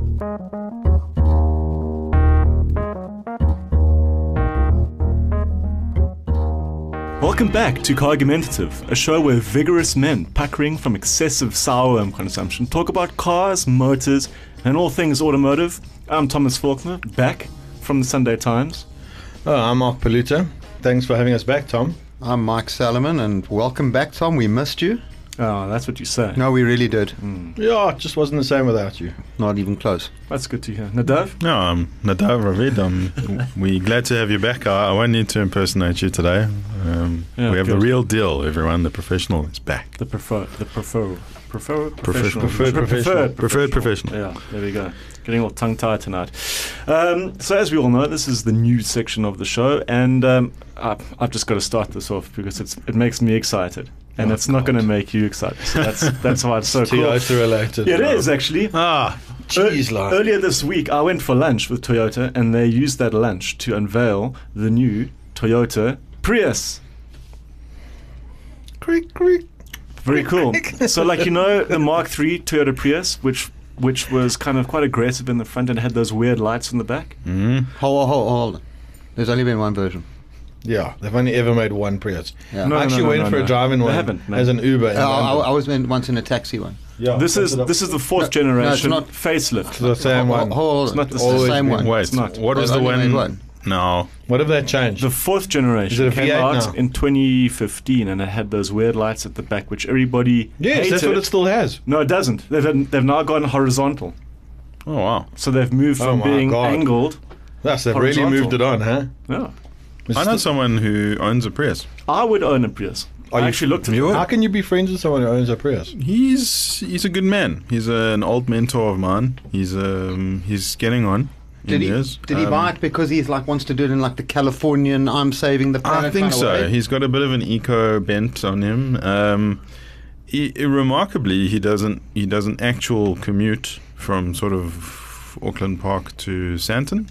Welcome back to Cargumentative, a show where vigorous men, puckering from excessive sourworm consumption, talk about cars, motors, and all things automotive. I'm Thomas Faulkner, back from the Sunday Times. I'm Mark Paluta. Thanks for having us back, Tom. I'm Mike Salomon, and welcome back, Tom. We missed you. Oh, that's what you say. No, we really did. Yeah, it just wasn't the same without you. Not even close. That's good to hear. Nadav? No, I'm Nadav Ravid. We're glad to have you back. I won't need to impersonate you today. We have the real deal, everyone. The professional is back. Preferred professional. Preferred professional. Yeah, there we go. Getting all tongue-tied tonight. So as we all know, this is the news section of the show, and I've just got to start this off because it makes me excited. And it's not going to make you excited. So that's why it's so cool. Toyota related. Yeah, it is actually. Jeez, like. Earlier this week, I went for lunch with Toyota, and they used that lunch to unveil the new Toyota Prius. Creak, creak. Very cool. So, the Mark III Toyota Prius, which was kind of quite aggressive in the front and had those weird lights in the back. Hold on. There's only been one version. Yeah, they've only ever made one Prius. Yeah. I actually went for a drive-in one as an Uber. I was once in a taxi one. Yeah, this is the fourth generation not facelift. It's the same one. It's not the same one. Wait, It's not. what was the one? No. What have they changed? The fourth generation Is it a came V8 out now? in 2015, and it had those weird lights at the back, which everybody hated. That's what it still has. No, it doesn't. They've now gone horizontal. Oh, wow. So they've moved from my being God. angled. Yes, they've really Horizontal. moved it on, huh? Yeah. I know someone who owns a Prius. I would own a Prius. I actually looked at it. How can you be friends with someone who owns a Prius? He's a good man. He's an old mentor of mine. He's getting on. Did he buy it because he's wants to do it in the Californian I'm saving the planet? I think kind of so. way? He's got a bit of an eco bent on him. Remarkably, he does an actual commute from sort of Auckland Park to Santon.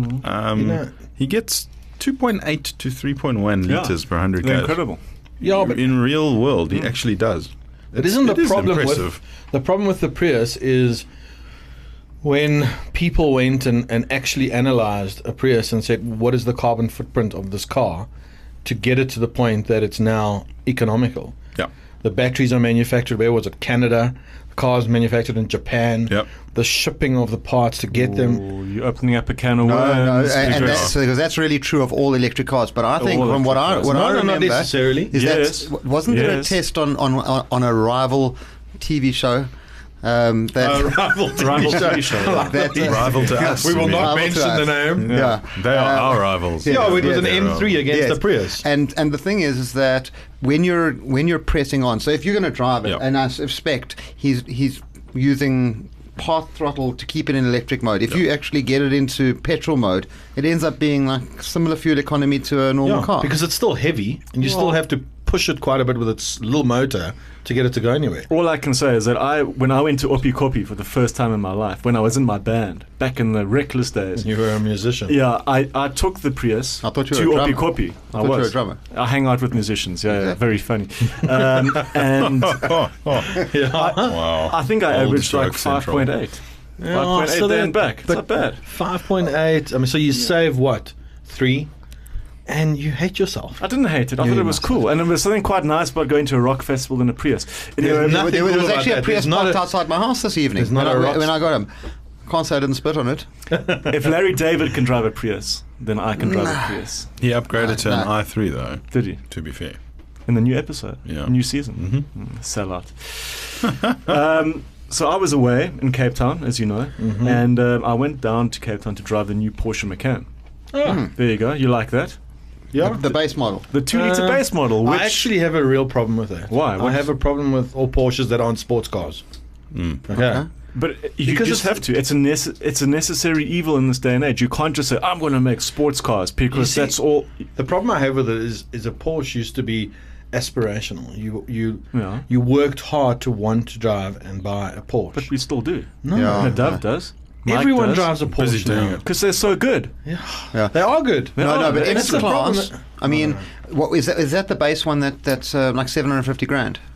He gets 2.8 to 3.1 litres per 100 They're k's. incredible. Yeah, but In real world, he actually does. it isn't the It is problem impressive. with the problem with the Prius is when people went and actually analyzed a Prius and said, what is the carbon footprint of this car to get it to the point that it's now economical? Yeah. The batteries are manufactured, where was it? Canada. The cars manufactured in Japan. Yep. The shipping of the parts to get them. Ooh, you're opening up a can of No, worms. and because- because that's really true of all electric cars. But I think from what I No, remember, not necessarily. is Yes. that wasn't there a Yes. test on a rival TV show that Rival Rival TV show. that Rival to us. We will you mean. not Rival to mention the us. name. yeah. They are our rivals. Yeah, it was an they're M3 against Yes. the Prius. And the thing is that when you're pressing on, so if you're going to drive it, Yep. and I suspect he's using part throttle to keep it in electric mode. If you actually get it into petrol mode, it ends up being similar fuel economy to a normal car. because it's still heavy, and you still have to push it quite a bit with its little motor to get it to go anywhere. All I can say is that when I went to Oppikopi for the first time in my life, when I was in my band, back in the Reckless days, You were a musician. yeah, I took the Prius I thought you to were a drummer. Oppikopi. I thought you were a drummer. I hang out with musicians, yeah, Okay. very funny. And Wow. I think I Old averaged joke central. 5.8. 5.8 there and back. It's not bad. 5.8. I mean, so you save what? 3? And you hate yourself. I didn't hate it. I thought it was cool. And there was something quite nice about going to a rock festival in a Prius. Anyway, nothing there cool was about actually a that. Prius There's not parked a- outside my house this evening There's not when a rock- I got him. Can't say I didn't spit on it. if Larry David can drive a Prius, then I can drive a Prius. He upgraded to an No. i3 though, Did he? to be fair. In the new episode? Yeah. New season? Sellout. So I was away in Cape Town, as you know, and I went down to Cape Town to drive the new Porsche Macan. There you go. You like that? Yeah. The base model. The 2-litre base model, which... I actually have a real problem with that. Why? I have a problem with all Porsches that aren't sports cars. Okay. But you Because just it's- have to. It's a necessary evil in this day and age. You can't just say, I'm going to make sports cars, because see- that's all... The problem I have with it is a Porsche used to be aspirational. Yeah. You worked hard to want to drive and buy a Porsche. But we still do. no, Yeah. Nadav does. Mike everyone does. drives a Busy Porsche doing now. it. Because they're so good. Yeah. They are good. They No, are. but That's extra the problem class. that- I mean, what is that the base one that's like 750 grand?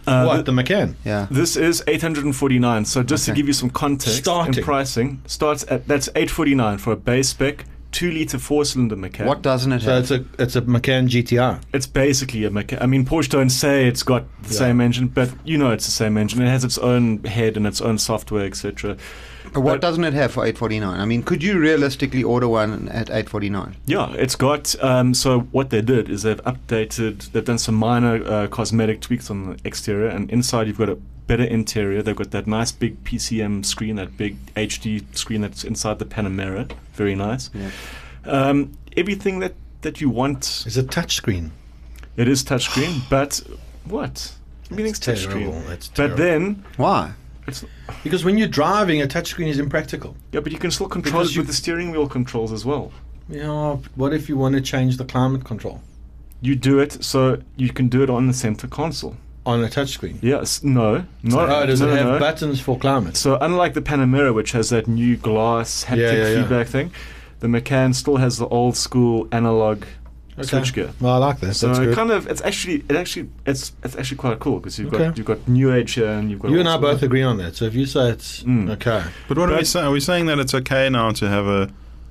What, the Macan? Yeah. This is 849. So just to Okay. give you some context Starting. in pricing, that's 849 for a base spec 2-liter 4-cylinder Macan. What doesn't it So have? it's a Macan GTR. It's basically a Macan. I mean, Porsche don't say it's got the Yeah. same engine, but you know it's the same engine. It has its own head and its own software, etc. But what but- doesn't it have for 849? I mean, could you realistically order one at 849? Yeah, it's got. So what they did is they've done some minor cosmetic tweaks on the exterior, and inside you've got a better interior. They've got that nice big PCM screen, that big HD screen that's inside the Panamera. Very nice. Yeah. Everything that you want. It's a touchscreen. It is touchscreen, but what? Everything's touchscreen. That's But terrible. then Why? it's Because when you're driving, a touchscreen is impractical. yeah, but you can still control Because it with the steering wheel controls as well. Yeah, but what if you want to change the climate control You do it so you can do it on the center console. on a touchscreen? Yes, no, not. Oh, does no, it have no. buttons for climate? So unlike the Panamera, which has that new glass haptic Yeah. feedback thing, the Macan still has the old school analog switchgear. Well, I like that. So That's it good. kind of it's actually quite cool because Okay. you've got new age here and you've got You and I also- both agree on that. So if you say it's okay, But what are we But- saying? Are we saying that it's okay now to have a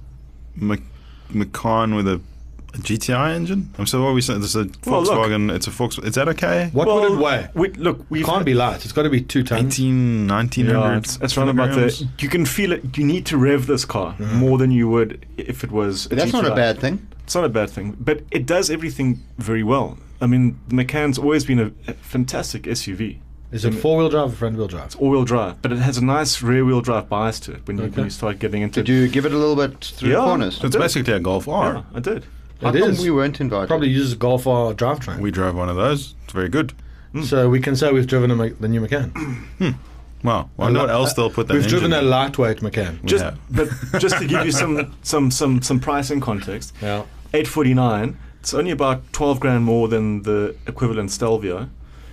Macan with a GTI engine? So what are we saying? This is a Well, look. Volkswagen. It's a Volkswagen. Is that okay? what would it weigh? We It can't be light. It's got to be 2 tons. 1900 Yeah, it's around about kilograms? the. You can feel it. You need to rev this car more than you would if it was. But that's not a GTI. bad thing. It's not a bad thing, but it does everything very well. I mean, the Macan's always been a fantastic SUV. Is it 4-wheel drive or front-wheel drive? It's all-wheel drive, but it has a nice rear-wheel drive bias to it when Okay. you start getting into. Did you give it a little bit through the corners? So it's basically a Golf R. Yeah, I did. How It come is. we weren't invited? Probably uses a Golf R drivetrain. We drove one of those. It's very good. So we can say we've driven the new Macan. Wow. I wonder what else they'll put that We've engine driven a in. lightweight Macan. We Just, have. but just to give you some pricing context, Yeah. 849. It's only about 12 grand more than the equivalent Stelvio,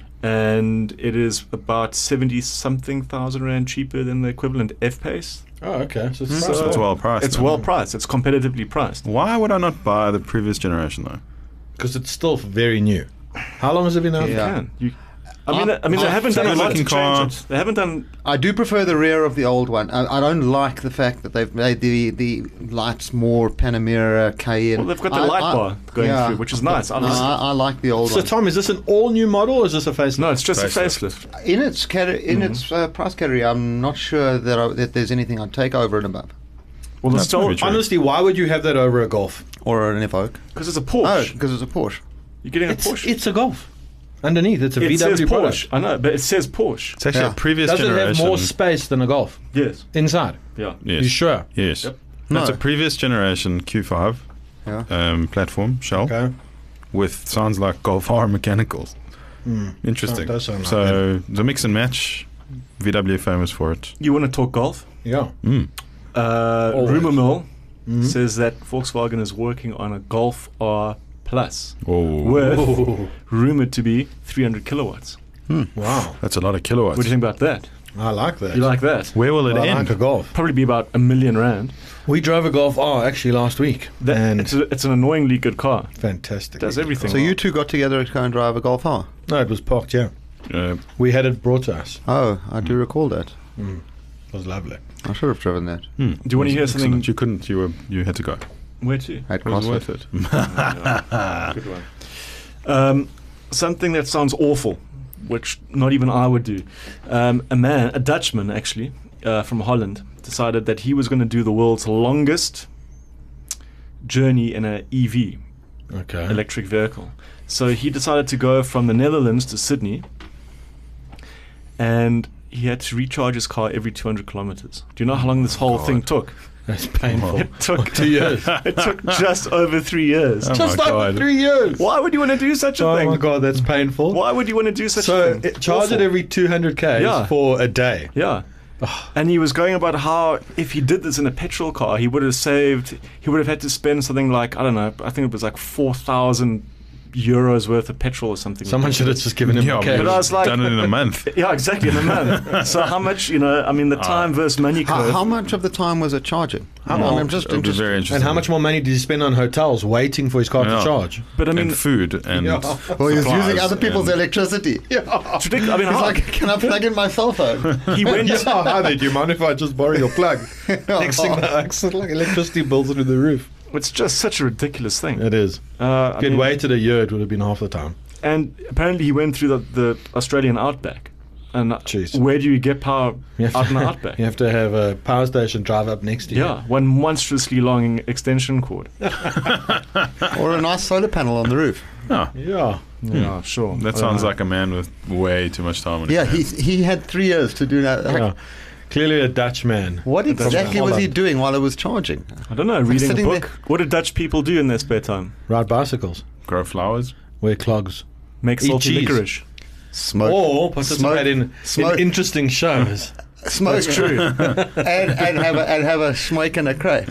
and it is about 70-something thousand rand cheaper than the equivalent F-Pace. Oh, okay. So it's So priced it's well. well priced. It's then. well priced. It's competitively priced. Why would I not buy the previous generation though? Because it's still very new. How long has it been out? Yeah. Man, I mean, they haven't done a lot to Good-looking car. change it. They haven't done. I do prefer the rear of the old one. I don't like the fact that they've made the lights more Panamera, Cayenne. Well, they've got the light bar going yeah. through, which is nice. I No, like it. I like the old So one. Tom, is this an all-new model or is this a facelift? No, it's just a Facelift. facelift. In its price category, I'm not sure that there's anything I'd take over and above, Well, the That's Stel maybe true. Honestly, why would you have that over a Golf? or an Evoque. because it's a Oh, Porsche. because it's a Porsche. You're getting a It's, Porsche. it's a Golf. Underneath, it's a it says VW Porsche. product. I know, but it says Porsche. It's actually Yeah. a previous Does it have generation. more space than a Golf Yes. inside? Yeah. Yes. You sure? Yes. Yep. That's No. a previous generation Q5 Yeah. platform shell Okay. with sounds like Golf R mechanicals. Interesting. Does sound like So the mix and match, VW famous for it. You want to talk golf? Yeah. Rumor mill says that Volkswagen is working on a Golf R Plus Oh, with rumored to be 300 kilowatts. Wow. that's a lot of kilowatts. What do you think about that? I like that. You like that? Where will it I end? like a Golf. Probably be about $1 million. We drove a Golf R actually last week. And It's an annoyingly good car. fantastic. Does everything. So you two got together to go and drive a Golf R? No, it was parked, yeah. We had it brought to us. Oh, I do recall that. It was lovely. I should have driven that. Do you want to hear something? Excellent. You couldn't. You had to go. Where to? At It was CrossFit. worth it. Good one. Something that sounds awful, which not even I would do. A Dutchman actually, from Holland, decided that he was going to do the world's longest journey in an EV, Okay. electric vehicle. So he decided to go from the Netherlands to Sydney, and he had to recharge his car every 200 kilometers. Do you know how long this whole thing took? That's painful. It took 2 years. It took just over 3 years. Oh Just my over God. 3 years. Why would you want to do such a Oh thing? my god, that's painful. Why would you want to do such a So thing? charge Awful. it every 200 k's Yeah. for a day. Yeah. And he was going about how if he did this in a petrol car, he would have had to spend something like, I don't know, I think it was like 4,000 euros worth of petrol or something. Someone should have just given him Yeah, cash. But I was like- done it in a month. Yeah, exactly, in a month. So how much, the time versus money curve. How much of the time was it charging? I'm just It would be interested. very interesting. And how much more money did he spend on hotels waiting for his car Yeah. to charge? But I mean, and food and Yeah. Well, he was supplies using other people's and- electricity. it's ridiculous. I mean, He's how, like, can I plug in my cell phone? he went. Hi there, do you mind if I just borrow your plug? Next thing, it's like electricity bills through the roof. It's just such a ridiculous thing. It is. I If he'd mean, waited a year, it would have been half the time. and apparently he went through the Australian outback. And Jeez. where do you get power You have out in the to- outback? You have to have a power station drive up next to you. Yeah, one monstrously long extension cord. Or a nice solar panel on the roof. Oh, Yeah. Yeah, sure. that sounds like a man with way too much time on his Yeah, hands. he had 3 years to do that. Yeah. Clearly a Dutch man. What exactly was he Holland. doing while it was charging? I don't know, reading a sitting book. there- What do Dutch people do in their spare time? Ride bicycles. Grow flowers. Wear clogs. Make Eat salty cheese. licorice. Smoke. Or participate in Smoke. interesting shows. Smoke. That's true. and have a schmeik and a cray.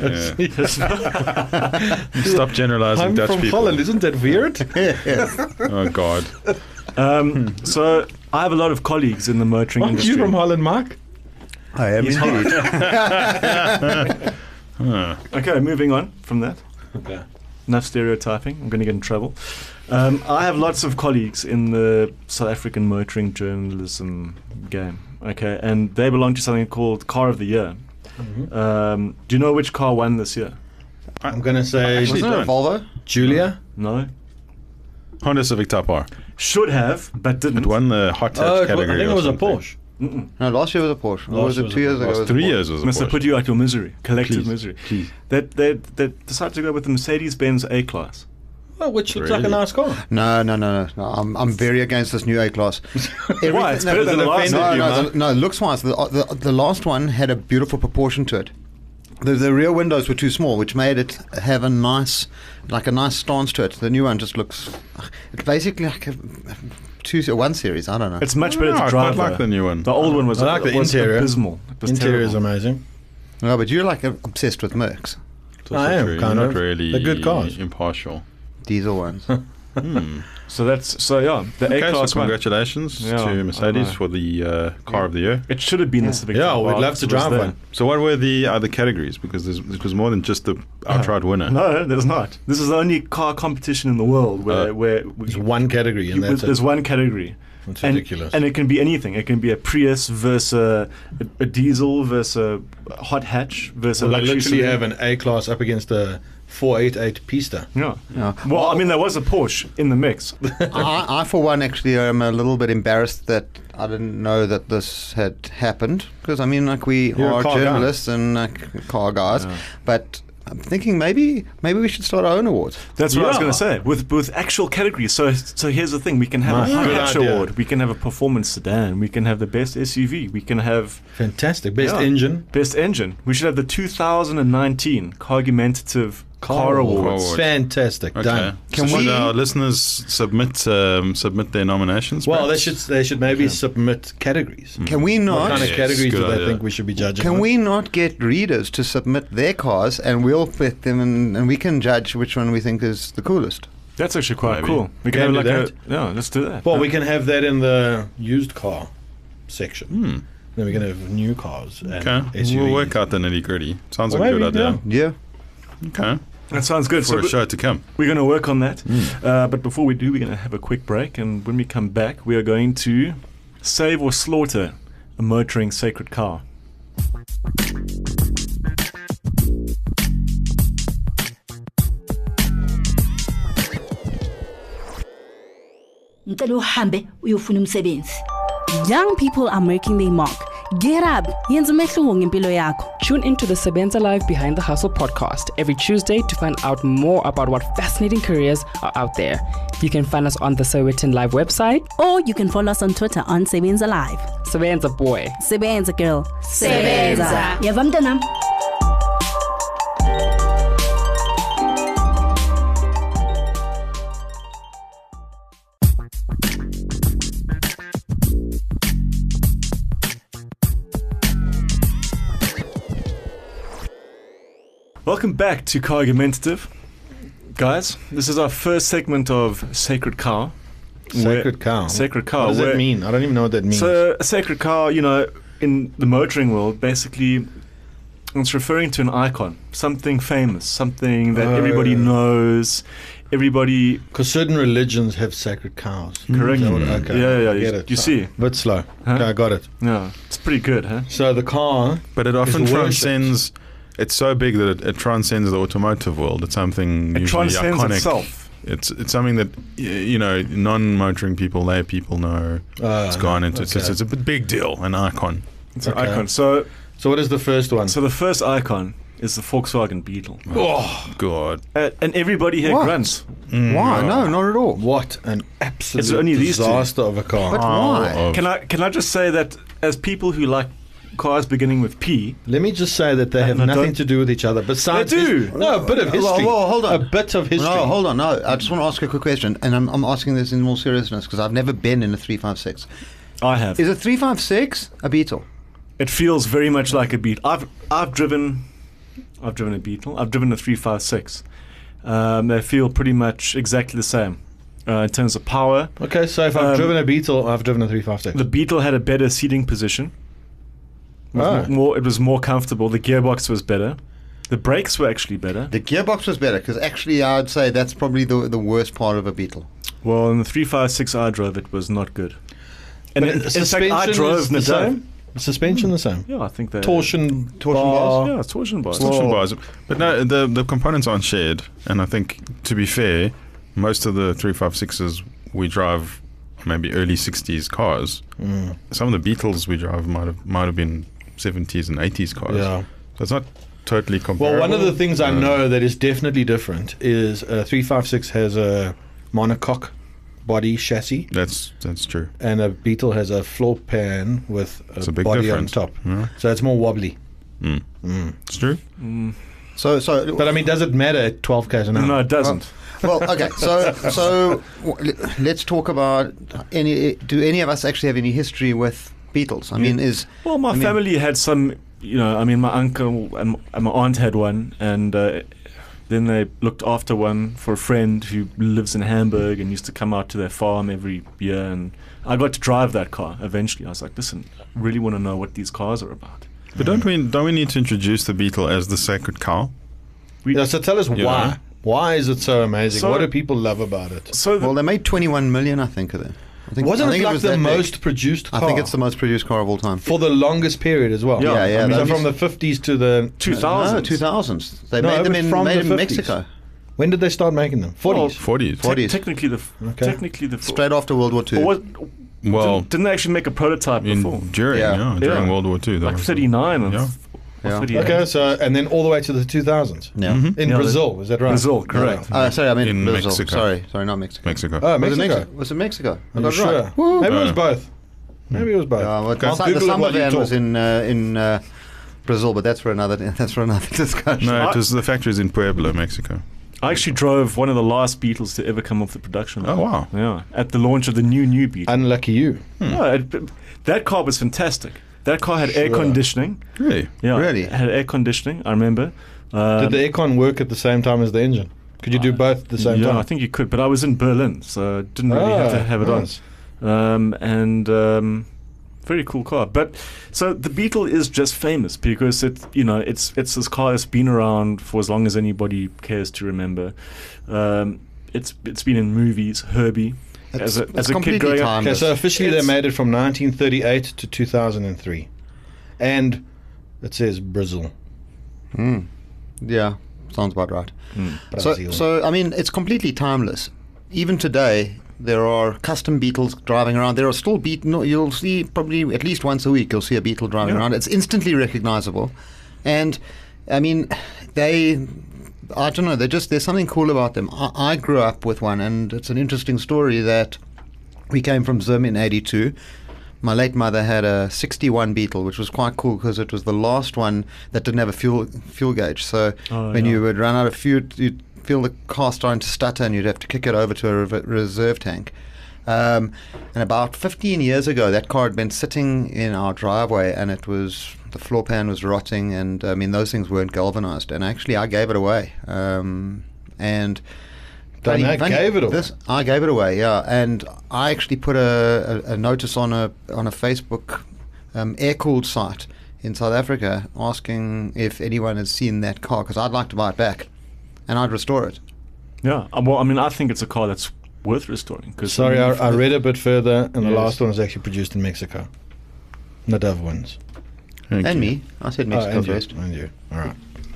Stop generalizing I'm Dutch from people. Holland, isn't that weird? Oh God. So I have a lot of colleagues in the motoring Aren't industry. you from Holland, Mark? I am indeed. Okay, moving on from that. Okay. Enough stereotyping. I'm going to get in trouble. I have lots of colleagues in the South African motoring journalism game. Okay, and they belong to something called Car of the Year. Do you know which car won this year? I'm going to say Actually, Wasn't it a don't. Volvo? Julia. No. Honda Civic Type R. Should have, but didn't. It won the hot touch Oh, I category. think it or was a something. Porsche. No, last year was a Porsche. Or Last was year it was 2 a years ago? Last it was a 3 Porsche. years was a Must have Porsche. put you out your misery, collective Please, misery. please. They decided to go with the Mercedes-Benz A-Class. Oh, which looks like a Really? nice car. No. I'm very against this new A-Class. Why? It's better than the last offended one. you, No, looks-wise, the last one had a beautiful proportion to it. The rear windows were too small, which made it have a nice stance to it. The new one just looks... It's basically like a 1 series, I don't know. It's much better No, to I drive. quite like though. the new one. The old one was, I like the was interior. abysmal. It was Interior is terrible. amazing. No, but you're like obsessed with Mercs, It's also I am, true. kind You're of. not really They're good cars. impartial. diesel ones. So the Okay, A-Class so one. congratulations Yeah, I to Mercedes know. for the car of the year. It should have been the Civic. Yeah, Type we'd R love to because it was drive there. one. So what were the other categories? Because it was more than just the outright winner. No, there's not. This is the only car competition in the world where There's one category, and that's there's it. one category. It's And, ridiculous. and it can be anything. It can be a Prius versus a diesel versus a hot hatch versus Well, a they luxury literally saloon. have an A-Class up against a 488 Pista. Yeah. Yeah. Well, I mean, there was a Porsche in the mix. I, for one, actually am a little bit embarrassed that I didn't know that this had happened. Because, I mean, like, we You're a are car guy. journalists and car guys. Yeah. But I'm thinking maybe we should start our own awards. That's what I was Yeah. going to say. With actual categories. So here's the thing: we can have Nice. a hot Good hatch idea. award. We can have a performance sedan. We can have the best SUV. We can have Fantastic. Best Yeah. engine. best engine. We should have the 2019 Cargumentative Car Awards. Awards. Fantastic. Okay. Done. Can so should we- our listeners submit their nominations? Well, perhaps? they should maybe submit categories. Can we What not? kind of Yes, categories good do they idea. think we should be judging? Can on? we not get readers to submit their cars and we'll pick them and we can judge which one we think is the coolest? That's actually quite Maybe. cool. We Can have do like that. yeah, let's do that. Well, we can have that in the used car section. Hmm. Then we can have new cars and Okay. SUVs. We'll work out the nitty gritty. Sounds like Well, a good maybe, idea. Yeah. Okay. That sounds good. For So a show to come. we're going to work on that. But before we do, we're going to have a quick break. And when we come back, we are going to save or slaughter a motoring sacred car. Ngicela uhambe uyofuna umsebenzi. Young people are making their mark. Get up. Yenza umehluko ngempilo yakho. Tune into the Sebenza Live Behind the Hustle podcast every Tuesday to find out more about what fascinating careers are out there. You can find us on the Sowetan Live website. Or you can follow us on Twitter on Sebenza Live. Sebenza boy. Sebenza girl. Sebenza. Yeva mntanami. Welcome back to Cargumentative. Guys, this is our first segment of Sacred Cow. Sacred cow. Sacred cow. What does that where- mean? I don't even know what that means. So a sacred cow, in the motoring world, basically, it's referring to an icon, something famous, something that everybody knows, everybody. Because certain religions have sacred cows. Correct. Is that what- okay. Yeah. Get You, it. you see, Bit slow. Huh? Okay, I got it. yeah, it's pretty good, huh? So the car. But it often It's worshipped. transcends. It's so big that it transcends the automotive world. It's something It usually transcends iconic. itself. It's something that non-motoring people, lay people know. It's gone into. okay. It's a big deal, an icon. It's an Okay. icon. So So what is the first one? the first icon is the Volkswagen Beetle, Oh God! and everybody here What? grunts. Why? No, not at all. What an absolute It's only these two. disaster of a car. But why? Oh, Can I just say that as people who like cars beginning with P, Let me just say that they have No, nothing don't- to do with each other. Besides, They do. No, a bit of history. Well, hold on. A bit of history. No, hold on. No, I just want to ask a quick question, and I'm asking this in more seriousness because I've never been in a 356. I have. Is a 356 a Beetle? It feels very much like a Beetle. I've driven a Beetle. I've driven a 356. They feel pretty much exactly the same in terms of power. Okay, so if I've driven a Beetle, I've driven a 356. The Beetle had a better seating position. It was Oh. more. It was more comfortable. The gearbox was better. The brakes were actually better. The gearbox was better because actually I'd say that's probably the worst part of a Beetle. Well, in the 356 I drove, it was not good. And But in fact, I drove the Nadav. same. The suspension the same. Yeah, I think that Torsion bars? Yeah, it's torsion bars. Torsion bars. But no, the components aren't shared. And I think, to be fair, most of the 356s we drive maybe early 60s cars. Some of the Beetles we drive might have been 70s and 80s cars. Yeah. So it's not totally comparable. Well, one of the things I know that is definitely different is a 356 has a monocoque body chassis, That's true. and a Beetle has a floor pan with It's a a big body difference. on top. Yeah. So it's more wobbly. It's true. So, But I mean, does it matter at 12 k's an hour? No, it doesn't. well, okay. Let's talk about do any of us actually have any history with Beetles? I mean, Well, my family had some, my uncle and my aunt had one, and then they looked after one for a friend who lives in Hamburg and used to come out to their farm every year, and I got to drive that car eventually. I was like, listen, I really want to know what these cars are about. But don't we need to introduce the Beetle as the sacred cow? Yeah, so tell us Yeah. why. Why is it so amazing? So- what do people love about it? So well, they made 21 million, I think, of them. Wasn't I think it like was the that big. most produced car? I think it's the most produced car of all time. for the longest period as well. Yeah, yeah. So that from is- the 50s to the 2000s. No, 2000s. They No, made them but in, from made the them in 50s. Mexico. when did they start making them? 40s. 40s. 40s. Technically, Okay. technically the Straight after World War II. Or what, Well, didn't they actually make a prototype before? during Yeah. during Yeah. World War II. Like 39 and Yeah. Yeah. 38. Okay, so and then all the way to the 2000s Yeah. in Yeah, Brazil. Is that right? Brazil, correct. Sorry, I mean In Brazil. Mexico. Sorry, not Mexico. Mexico. Oh, Was it Mexico. Mexico? Was it Mexico? I Are got you it sure? right. Woo. Maybe it was Yeah. both. Maybe it was both. Well, I'll the Google it summer while you van talk. was in Brazil, but that's for another discussion. No, it was the factories in Puebla, Mexico. I actually drove one of the last Beetles to ever come off the production line. Oh, wow. Yeah, at the launch of the new Beetle. Unlucky you. No, that car was fantastic. That car had air Sure. conditioning. Really? Yeah, Really? it had air conditioning. I remember. Did the aircon work at the same time as the engine? Could you do both at the same yeah, time? I think you could, but I was in Berlin, so I didn't really have to have it nice. on. Very cool car. But so the Beetle is just famous because it's this car that's been around for as long as anybody cares to remember. It's been in movies. Herbie, as a kid completely growing up. Okay, timeless. so officially It's- they made it from 1938 to 2003. And it says Brazil. Yeah, sounds about right. Brazil. So I mean, it's completely timeless. Even today, there are custom Beetles driving around. There are still you'll see probably at least once a week. You'll see a Beetle driving around. It's instantly recognizable, and I mean, I don't know. There's something cool about them. I grew up with one, and it's an interesting story that we came from Zim in '82. My late mother had a 61 Beetle, which was quite cool because it was the last one that didn't have a fuel gauge. So when you would run out of fuel, you'd feel the car starting to stutter and you'd have to kick it over to a reserve tank. And about 15 years ago, that car had been sitting in our driveway and the floor pan was rotting, and I mean, those things weren't galvanized. And actually, I gave it away. and They gave it away. I gave it away, yeah. And I actually put a notice on a Facebook air-cooled site in South Africa asking if anyone has seen that car, because I'd like to buy it back and I'd restore it. Yeah. Well, I mean, I think it's a car that's worth restoring. Cause Sorry, I, mean, I read a bit further, and the Yes. last one was actually produced in Mexico. Nadav wins. Thank And you. me. I said Mexico and first. you. And you. All right.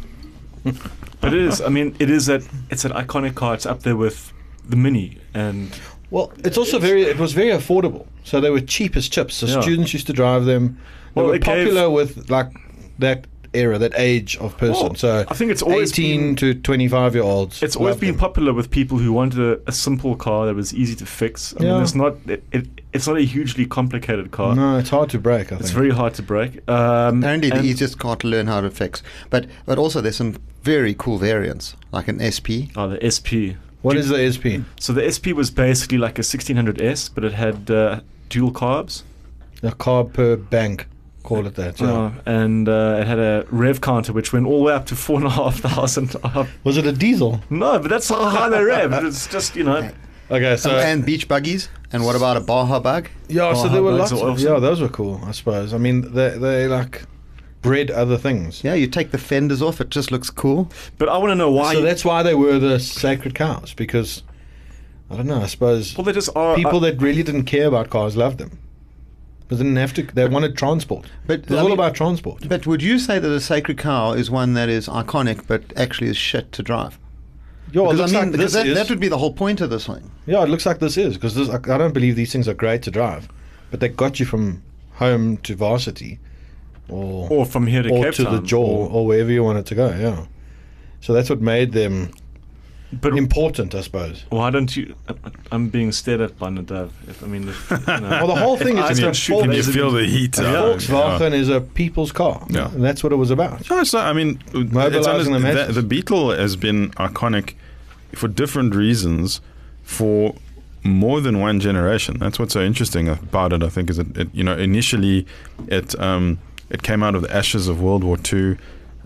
But it is. I mean, it's an iconic car. It's up there with the Mini, and Well, it's also it was very affordable. So they were cheap as chips. So Yeah. students used to drive them. They Well, were it gave- popular with like that era, that age of person. Well, so I think it's always 18 to 25-year-olds. it's always loved been them. popular with people who wanted a simple car that was easy to fix. I Yeah. mean, it's not a hugely complicated car. No, it's hard to break, I It's think. very hard to break. Apparently the and- easiest car to learn how to fix. But also there's some very cool variants, like an SP. Oh, the SP. What is the SP? So the SP was basically like a 1600S, but it had dual carbs. The carb per bank, call it that. Yeah. And it had a rev counter which went all the way up to 4,500. Was it a diesel? No, but that's how high they rev. It's just, Okay, so And beach buggies. And what about a Baja bug? yeah, so Baja there were bugs lots. are Of, awesome. yeah, those were cool. I suppose. I mean, they like bred other things. Yeah, you take the fenders off, it just looks cool. But I want to know why. So that's why they were the sacred cows, because I don't know. I suppose well, they just are. people that really didn't care about cars loved them. But they didn't have to. They wanted transport. But, It was I all mean- about transport. But would you say that a sacred cow is one that is iconic but actually is shit to drive? Yeah, it Because, looks like because this is. that would be the whole point of this thing. Yeah, it looks like this is, because I don't believe these things are great to drive, but they got you from home to varsity, or from here to or Cape to Town. the jaw, or wherever you wanted to go. Yeah. So that's what made them But important, I suppose. why don't you? I'm being stared at by Nadav. If, Well, the whole thing is I it's can a shoot Can you Volks- feel the heat? Volkswagen is a people's car. Yeah. And that's what it was about. No, it's not. I mean, Mobilizing the masses. the Beetle has been iconic for different reasons for more than one generation. That's what's so interesting about it. I think is that initially it came out of the ashes of World War II.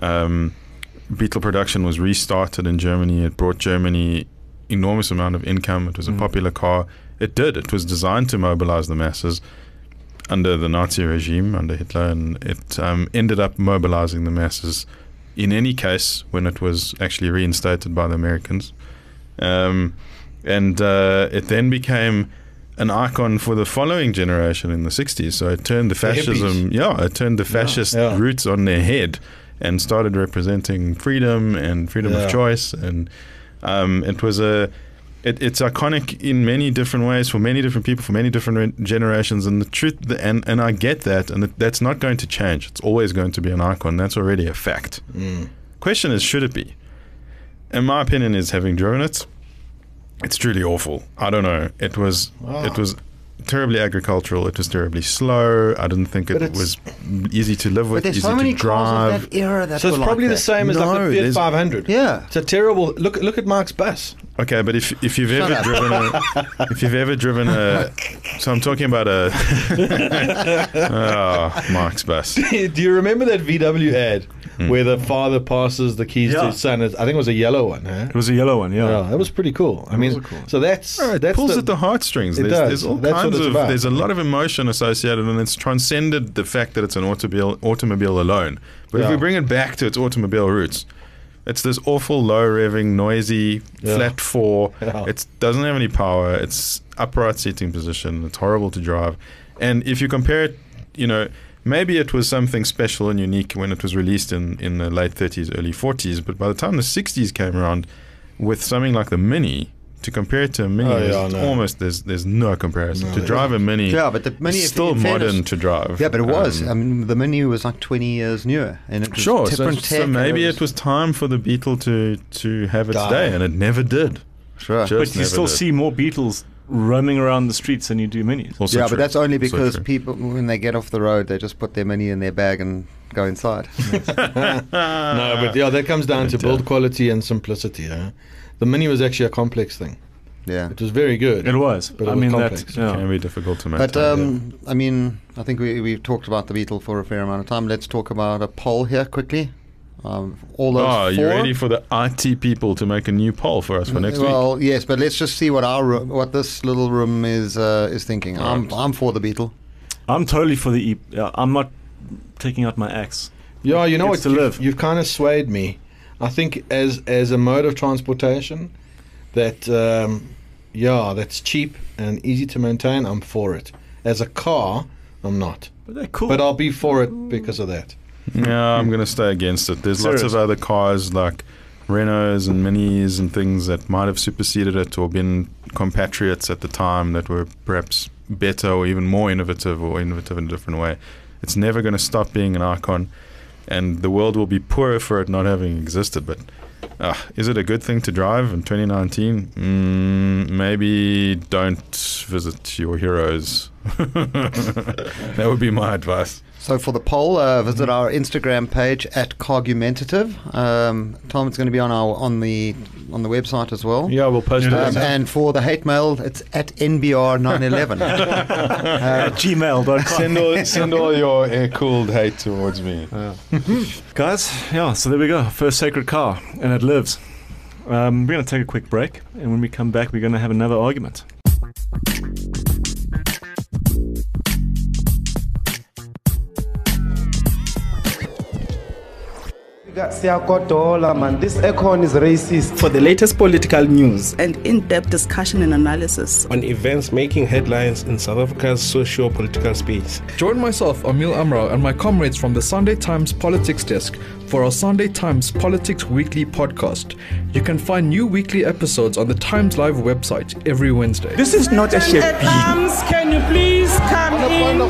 Beetle production was restarted in Germany. It brought Germany enormous amount of income. It was a popular car. It was designed to mobilize the masses under the Nazi regime, under Hitler, and it ended up mobilizing the masses in any case when it was actually reinstated by the Americans. And it then became an icon for the following generation in the 60s. So it turned the fascism, it turned the fascist roots on their head and started representing freedom and freedom of choice. And it was it's iconic in many different ways for many different people, for many different generations. And the truth, and I get that, and that's not going to change. It's always going to be an icon. That's already a fact. Question is, should it be? In my opinion, is having driven it, it's truly awful. I don't know. It was terribly agricultural. It was terribly slow. I didn't think it was easy to live with, But there's easy so many to drive. cars of that era that So it's were probably like the that. same as like No, the Fiat there's- 500. Yeah. It's a terrible look at Mark's bus. Okay, but if you've Shut ever up. driven a, so I'm talking about a, Mark's bus. Do you remember that VW ad where the father passes the keys to Yeah. his son? I think it was a yellow one, huh? it was a yellow one, yeah. Yeah, that was pretty cool. I mean, cool. so that's It that's pulls at the heartstrings. It There's, does. there's all That's what kinds it's of. about. There's a lot of emotion associated, and it's transcended the fact that it's an automobile alone. But if Yeah. we bring it back to its automobile roots, it's this awful low revving, noisy, Yeah. flat four. Yeah. It doesn't have any power. It's upright seating position. It's horrible to drive. And if you compare it, maybe it was something special and unique when it was released in the late 30s, early 40s. But by the time the 60s came around, with something like the Mini, to compare it to a Mini, almost there's no comparison. To drive a Mini, Yeah, but the Mini is if- still in fairness- modern to drive. Yeah, but it was. I mean, the Mini was like 20 years newer, and it was Sure, different so tech. and maybe it was time for the Beetle to have its Die. day, and it never did. sure. Just But you never still did. see more Beetles roaming around the streets than you do Minis. Also Yeah, true. but that's only Also because true. people, when they get off the road, they just put their Mini in their bag and go inside. No, but yeah, that comes down to build quality and simplicity. Huh? The Mini was actually a complex thing. Yeah. It was very good. It was. But it I was mean, complex. that. Yeah. Can be difficult to But maintain. I mean, I think we've talked about the Beetle for a fair amount of time. Let's talk about a poll here quickly. All those Oh, four. you ready for the IT people to make a new poll for us for next week? Well, yes, but let's just see what this little room is thinking. Right. I'm for the Beetle. I'm totally for the I'm not taking out my axe. Yeah, you know Gets what? to live. You've kind of swayed me. I think as a mode of transportation, that that's cheap and easy to maintain. I'm for it. As a car, I'm not. But they're cool. But I'll be for it because of that. Yeah, I'm going to stay against it. There's lots Serious? of other cars like Renaults and Minis and things that might have superseded it or been compatriots at the time that were perhaps better or even more innovative in a different way. It's never going to stop being an icon, and the world will be poorer for it not having existed. But is it a good thing to drive in 2019? Maybe don't visit your heroes. That would be my advice. So for the poll, visit our Instagram page at Cargumentative. Tom, it's going to be on the website as well. Yeah, we'll post it. And for the hate mail, it's at NBR911. at gmail.com. Send all your air-cooled hate towards me. Guys, so there we go. First sacred car, and it lives. We're going to take a quick break, and when we come back, we're going to have another argument. This econ is racist. For the latest political news and in-depth discussion and analysis On events making headlines in South Africa's socio-political space. Join myself, Emil Amrau, and my comrades from the Sunday Times Politics Desk for our Sunday Times Politics Weekly podcast. You can find new weekly episodes on the Times Live website every Wednesday. This is not a shit. Can you please come in?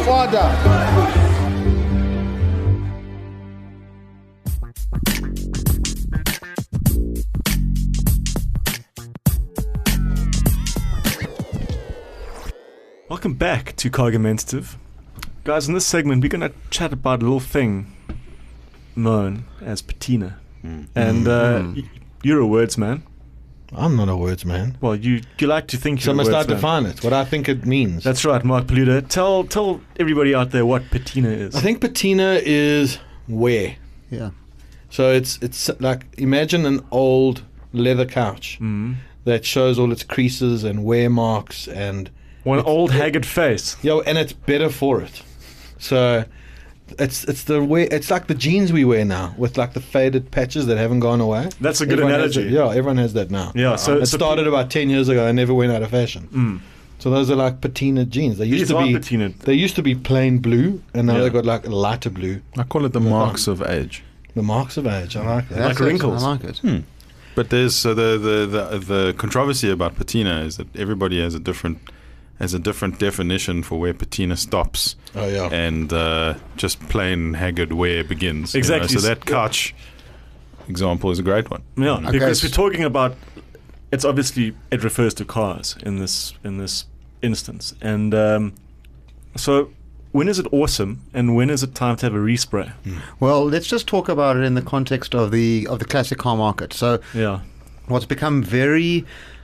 Welcome back to Cargumentative. Guys, in this segment, we're going to chat about a little thing known as patina. And you're a words man. I'm not a words man. Well, you like to think So you're I a must words start man. define it, what I think it means. That's right, Mark Paluda. Tell everybody out there what patina is. I think patina is wear. Yeah. So it's like, imagine an old leather couch that shows all its creases and wear marks and One old haggard face. and it's better for it. So it's the way, it's like the jeans we wear now with like the faded patches that haven't gone away. That's a good Everyone has analogy. it. Yeah, everyone has that now. Yeah, so It started about 10 years ago and never went out of fashion. So those are like patina jeans. They used These to are be patinaed. They used to be plain blue, and now Yeah. they got like a lighter blue. I call it the marks of age. The marks of age. I like that. That's Like it. wrinkles. I like it. But there's so the controversy about patina is that everybody has a different definition for where patina stops. Oh yeah. And just plain haggard wear begins. you know. Exactly. So that couch example is a great one. Yeah, Okay. because we're talking about, it's obviously, it refers to cars in this instance. And so when is it awesome and when is it time to have a respray? Well, let's just talk about it in the context of the classic car market. So Yeah. what's become very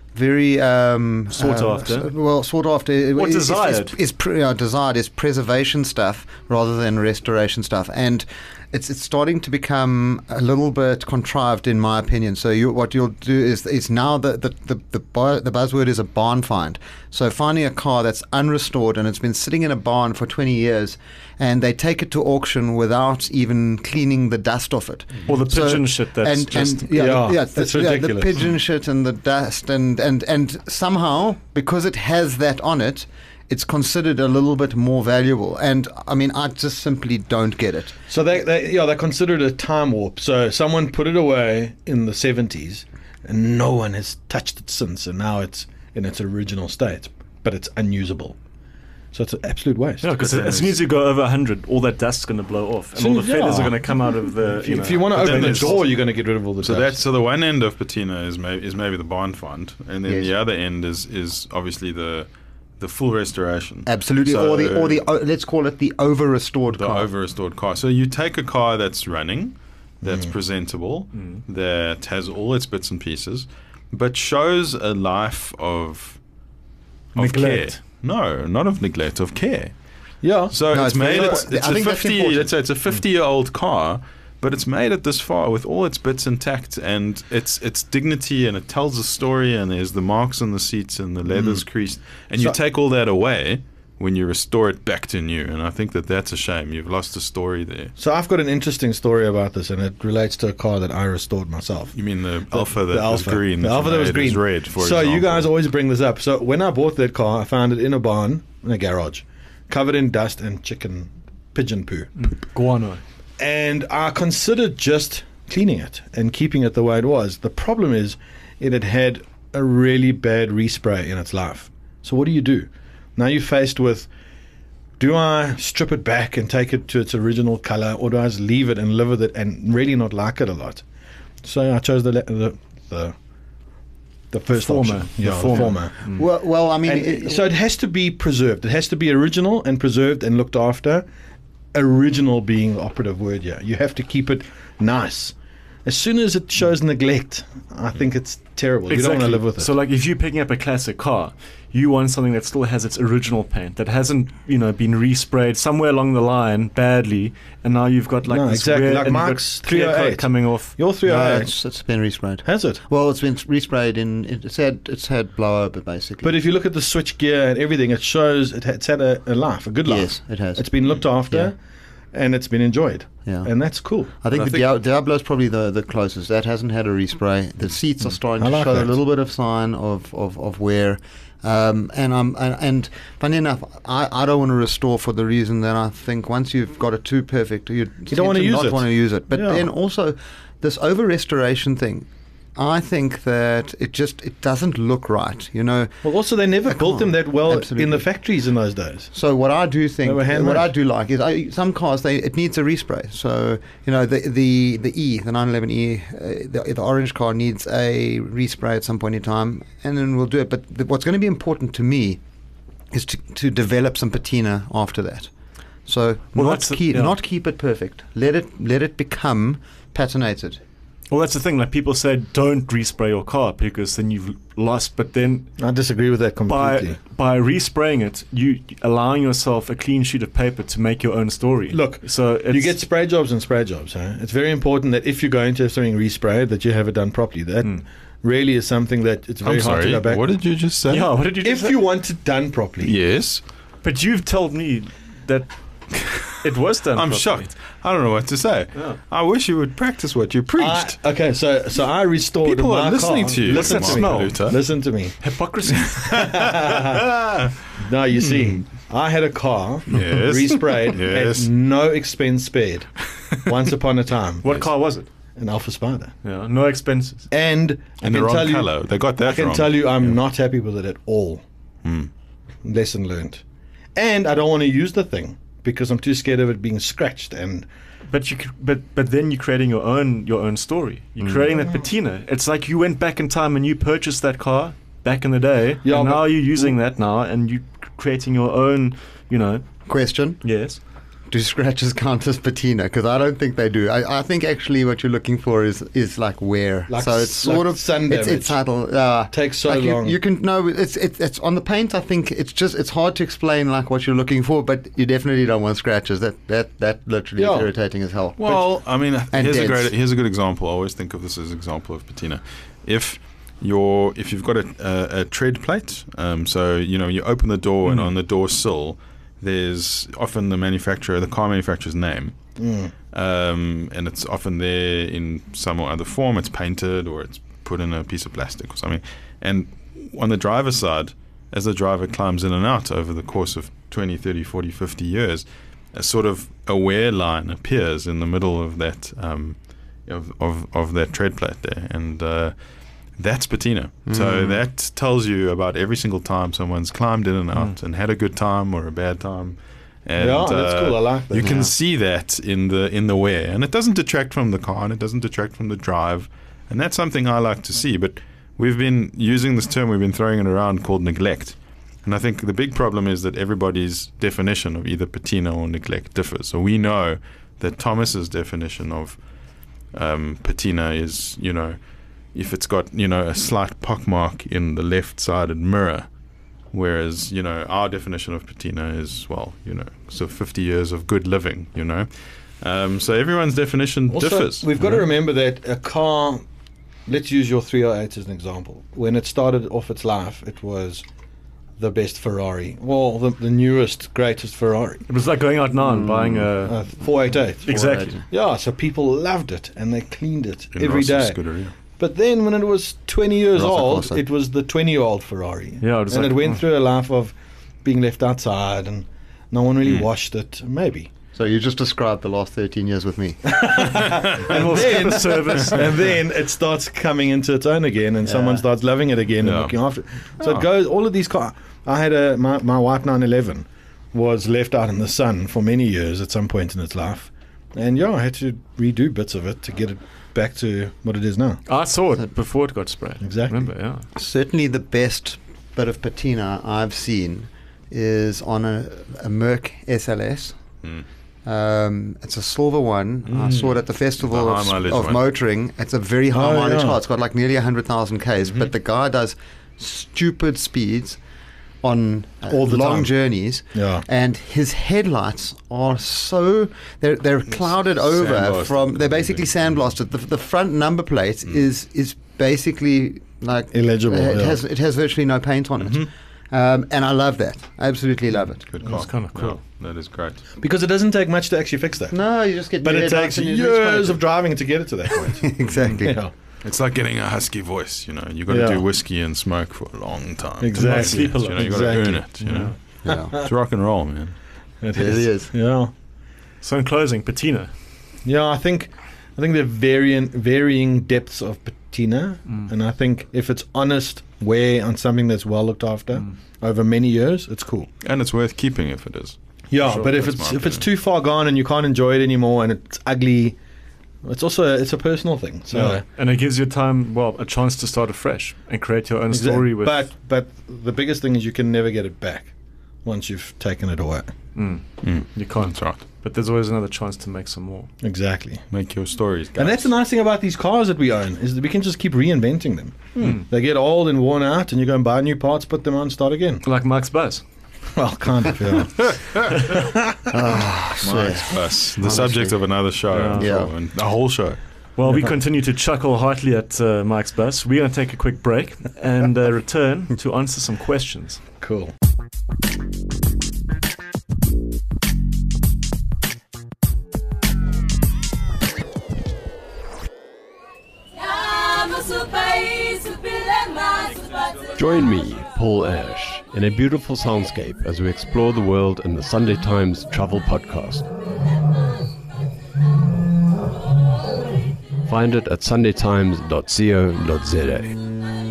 Sought after. Sought after. Or desired. Desired is preservation stuff rather than restoration stuff, and it's starting to become a little bit contrived, in my opinion. So what you'll do is now the buzzword is a barn find. So finding a car that's unrestored and it's been sitting in a barn for 20 years, and they take it to auction without even cleaning the dust off it. Or the pigeon shit that's that's ridiculous. The pigeon shit and the dust and somehow, because it has that on it, it's considered a little bit more valuable. And I mean, I just simply don't get it. So they consider it a time warp. So someone put it away in the 70s, and no one has touched it since, and now it's in its original state, but it's unusable. So it's an absolute waste. Yeah, because as soon as you go over 100, all that dust's going to blow off, and all the feathers are going to come out of the. If you want to open the damaged- door, you're going to get rid of all the So dust. so the one end of patina is maybe the barn find, and then Yes. the other end is obviously the full restoration. Absolutely, So or the let's call it the over restored the car. over restored car. So you take a car that's running, that's presentable, that has all its bits and pieces, but shows a life of Neglect. care. No, not of neglect, of care. Yeah. So No, it's it's very made. important. It's I a think that's 50. important. Let's say it's a 50-year-old car, but it's made it this far with all its bits intact and its dignity, and it tells a story, and there's the marks on the seats and the leather's creased, and you take all that away when you restore it back to new, and I think that's a shame. You've lost a story there. So I've got an interesting story about this, and it relates to a car that I restored myself. You mean the Alpha that was green? The Alpha that was green. Red, for so example. you guys always bring this up. So when I bought that car, I found it in a barn, in a garage, covered in dust and pigeon poo. Guano. And I considered just cleaning it and keeping it the way it was. The problem is it had had a really bad respray in its life. So what do? Now you're faced with, do I strip it back and take it to its original color, or do I just leave it and live with it and really not like it a lot? So I chose the first former. option. Yeah, the former. Well, I mean, And so it has to be preserved. It has to be original and preserved and looked after. Original being the operative word here. You have to keep it nice. As soon as it shows neglect, I think it's terrible. You don't want to live with it. So, like, if you're picking up a classic car, you want something that still has its original paint, that hasn't, been resprayed somewhere along the line badly, and now you've got this weird, like and Mark's you've got clear coat 308 coming off. Your no, 308 it's been resprayed. has it? Well, it's been resprayed it's had blow over basically. But if you look at the switch gear and everything, it shows it's had a life, a good life. Yes, it has. It's been looked after, and it's been enjoyed. Yeah. And that's cool. I think Diablo's probably the closest. That hasn't had a respray. The seats are starting I to like show that. a little bit of sign of wear. And funny enough, I don't want to restore for the reason that I think once you've got it too perfect, you don't want to use it. want to use it. But then also this over restoration thing, I think that it doesn't look right. Well, also they never built them that well Absolutely. in the factories in those days. So what I do think, They were handmade. what I do like is some cars it needs a respray. So the 911E, the orange car needs a respray at some point in time, and then we'll do it. But what's going to be important to me is to develop some patina after that. So not keep it perfect. Let it become patinated. Well, that's the thing. Like, people say, don't respray your car because then you've lost. But then I disagree with that completely. by respraying it, you allowing yourself a clean sheet of paper to make your own story. Look, so you get spray jobs and spray jobs. Huh? It's very important that if you're going to have something resprayed, that you have it done properly. That really is something that it's very hard to go back. What did you just say? Yeah, what did you just If say? you want it done properly. Yes. But you've told me that it was done I'm properly. shocked. I don't know what to say. Yeah. I wish you would practice what you preached. So I restored People my are listening car. to you. Listen to Mark me. Paluta. Listen to me. Hypocrisy. No, you see, I had a car Yes. resprayed Yes. at no expense spared. Once upon a time, What car was it? an Alpha Spider, Yeah, no expenses. and I And the can wrong tell you, colour. They got that I can wrong. tell you, I'm not happy with it at all. Lesson learned. And I don't want to use the thing because I'm too scared of it being scratched. And But but then you're creating your own story. You're creating that patina. It's like you went back in time and you purchased that car back in the day. Yeah, and but- now you're using that now and you're creating your own. Question: Yes. do scratches count as patina? Because I don't think they do. I think actually what you're looking for is like wear. Like so it's sort of sun damage. It's subtle. Takes so like long. You can no. It's on the paint. I think it's hard to explain like what you're looking for, but you definitely don't want scratches. That literally is irritating as hell. Well, I mean, here's dents. here's a good example. I always think of this as an example of patina. If you've got a tread plate, so you open the door and on the door sill, there's often the car manufacturer's name, and it's often there in some or other form. It's painted or it's put in a piece of plastic or something. And on the driver's side, as the driver climbs in and out over the course of 20, 30, 40, 50 years, a sort of a wear line appears in the middle of that of that tread plate there, and that's patina. So that tells you about every single time someone's climbed in and out and had a good time or a bad time. And, that's cool. I like that. You can see that in the wear, and it doesn't detract from the car, and it doesn't detract from the drive, and that's something I like to see. But we've been using this term, we've been throwing it around, called neglect. And I think the big problem is that everybody's definition of either patina or neglect differs. So we know that Thomas's definition of patina is, if it's got, a slight pockmark in the left-sided mirror, whereas, our definition of patina is, so 50 years of good living, So everyone's definition Also, differs. we've got to remember that a car, let's use your 308 as an example. When it started off its life, it was the best Ferrari. Well, the newest, greatest Ferrari. It was like going out now and buying a 488. exactly. Yeah, so people loved it and they cleaned it In every Ross's day. scooter, yeah. But then when it was 20 years Rossa old, Corsa. it was the 20-year-old Ferrari. Yeah, it was and like- it went through a life of being left outside and no one really washed it. Maybe. So you just described the last 13 years with me. And we'll skip a service. And then it starts coming into its own again, and someone starts loving it again and Yeah. looking after it. So it goes, all of these cars. I had my white 911 was left out in the sun for many years at some point in its life. And I had to redo bits of it to get it back to what it is now. I saw it before it got sprayed. Exactly. Remember, yeah. Certainly the best bit of patina I've seen is on a Merc SLS. It's a silver one. I saw it at the Festival The high mileage of one. Motoring. It's a very high Oh, mileage yeah. car. It's got like nearly 100,000 Ks, but the guy does stupid speeds on All the long time. journeys. Yeah. And his headlights are so they're clouded over Sandblasted from they're basically sandblasted. The front number plate is basically like Illegible, It yeah. has virtually no paint on it. And I love that. I absolutely love it. Good That's car. kind of cool. Yeah, that is great. Because it doesn't take much to actually fix that. No, you just get But your it headlights takes and you years just of driving to get it to that point. exactly. Yeah. It's like getting a husky voice, you know. You've got to Yeah. do whiskey and smoke for a long time. Exactly. Sleep a lot. You know, you've got to earn it, you know. Yeah. It's rock and roll, man. It really is. Yeah. So in closing, patina. Yeah, I think there are varying depths of patina, and I think if it's honest wear on something that's well looked after over many years, it's cool. And it's worth keeping if it is. Yeah, Sure, but if that's it's my if it's opinion. too far gone and you can't enjoy it anymore and it's ugly, it's a personal thing. So And it gives you a chance to start afresh and create your own story with. but the biggest thing is you can never get it back once you've taken it away. You can't. That's right. But there's always another chance to make some more. Exactly. Make your stories, guys. And that's the nice thing about these cars that we own is that we can just keep reinventing them. They get old and worn out, and you go and buy new parts, put them on, start again. Like Mark's bus. Well, kind of, yeah. Nice bus. The subject of another show. I'm Yeah. sure, and a whole show. Well, we continue to chuckle heartily at Mike's bus. We're going to take a quick break and return to answer some questions. Cool. Join me, Paul Ash, in a beautiful soundscape as we explore the world in the Sunday Times Travel Podcast. Find it at sundaytimes.co.za.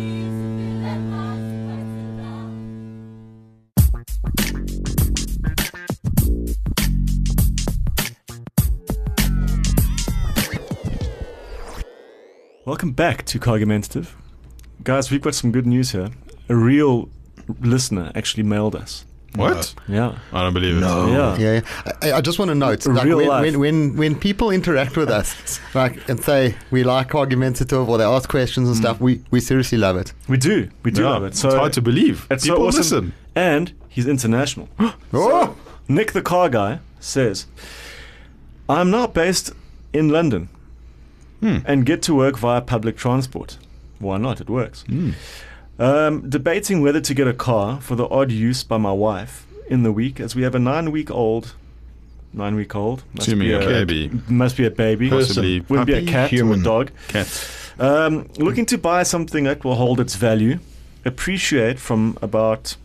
Welcome back to Cargumentative. Guys, we've got some good news here. A real listener actually mailed us. What? Yeah. I don't believe it. Yeah. Yeah, I just want to note, like Real life. when people interact with us, like and say we like argumentative or they ask questions and stuff, we seriously love it. We do. We do Yeah, love it. it's So hard to believe. It's People so awesome. listen. And he's international. Oh, Nick the car guy says, I'm now based in London and get to work via public transport. Why not? It works. Debating whether to get a car for the odd use by my wife in the week, as we have a 9-week-old. Must Assuming be a baby. Must be a baby. Possibly Wouldn't be a puppy, cat human. or a dog. Cat. Looking to buy something that will hold its value. Appreciate from about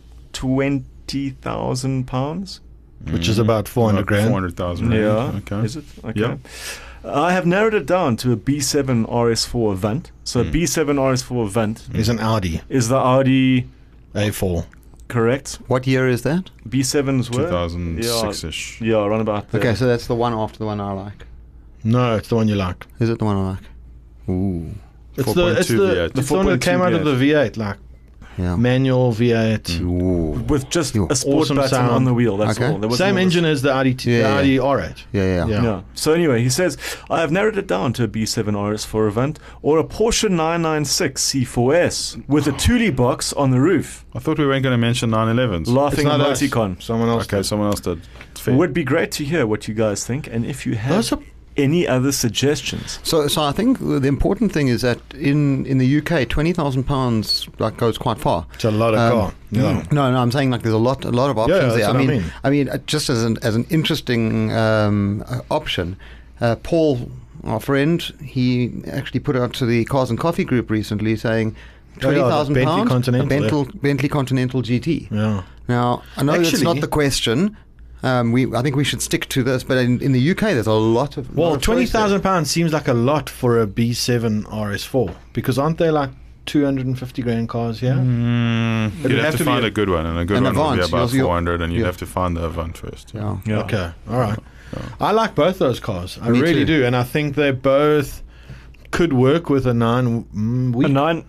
£20,000. Which is about 400 grand. 400,000. Yeah. Okay. Is it? Okay. Yeah. I have narrowed it down to a B7 RS4 Avant. So a B7 RS4 Avant Is an Audi is the Audi, A4. correct? what year is that? B7s were? 2006-ish. Yeah, around about there. Okay, so that's the one after the one I like. No, it's the one you like. Is it the one I like? Ooh. It's 4.2 the V8. it's the one that 4.2 came out of the V8 like Yeah. manual V8. with just a sport Awesome button sound. on the wheel. That's Okay. all. There wasn't Same all this- engine as the Audi, the Yeah, Audi R8. Yeah. Yeah. So anyway, he says, I have narrowed it down to a B7 RS4 Avant or a Porsche 996 C4S with a Thule box on the roof. I thought we weren't going to mention 911s. Laughing It's not us. emoticon. Someone else. Okay, someone else did. It's fair. Would be great to hear what you guys think, and if you have Those are- any other suggestions. So I think the important thing is that in the UK, £20,000 like goes quite far. It's a lot of car. Yeah. No, I'm saying like there's a lot of options that's there. what I mean. Just as an interesting option, Paul, our friend, he actually put out to the Cars and Coffee group recently saying £20,000 Bentley Continental, Bentley Continental GT. Yeah. Now I know that's Actually- not the question. I think we should stick to this, but in the UK, there's a lot of Well, lot of choice there. £20,000 seems like a lot for a B7 RS4 because aren't they like 250 grand cars here? You'd have to find a good one, and a good An one would be Avant. about You'll- 400, and you'd yeah. have to find the Avant first. Yeah. Okay, all right. I like both those cars. I Me really too. do, and I think they both could work with a 9-week, A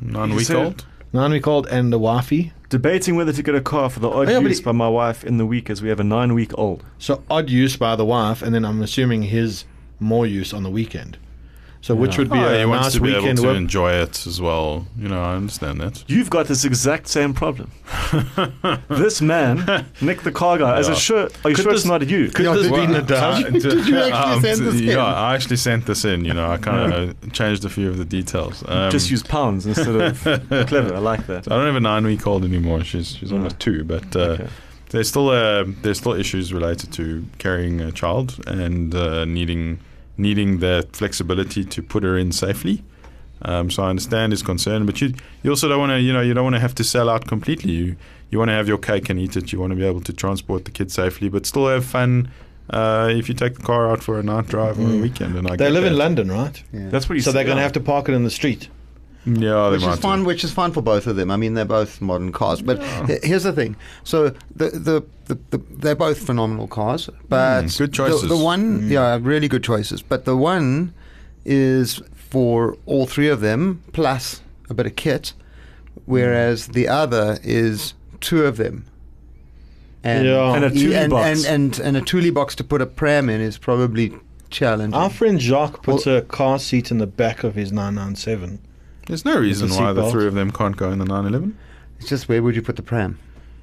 9-week-old and the wifey. Debating whether to get a car for the odd Yeah, but use by my wife in the week, as we have a 9-week-old. So odd use by the wife, and then I'm assuming his more use on the weekend. So which would be Oh, a he wants nice to be able weekend to work. enjoy it as well. You know, I understand that. You've got this exact same problem. This man, Nick the car guy, as a Yeah. sure, are you Could sure it's this- not you? Could this be Nadal? Did you actually send this in? Yeah, I actually sent this in. You know, I kind of changed a few of the details. Just use pounds instead of clever. I like that. I don't have a 9-week-old anymore. She's almost 2, but Okay. there's still issues related to carrying a child and needing the flexibility to put her in safely. So I understand his concern, but you also don't want to you don't want to have to sell out completely. You want to have your cake and eat it. You want to be able to transport the kids safely, but still have fun. If you take the car out for a night drive or a weekend, and They live in London, right? Yeah. That's what you So said. they're going to have to park it in the street. Yeah, they Which might is fine. do. Which is fine for both of them. I mean, they're both modern cars. But here's the thing. So they're both phenomenal cars. But good choices. The one, really good choices. But the one is for all three of them plus a bit of kit, whereas the other is two of them. And, Yeah. And a Thule box. and a Thule box to put a pram in is probably challenging. Our friend Jacques puts a car seat in the back of his 997. There's no reason With a why the seatbelt. three of them can't go in the 911. It's just where would you put the pram?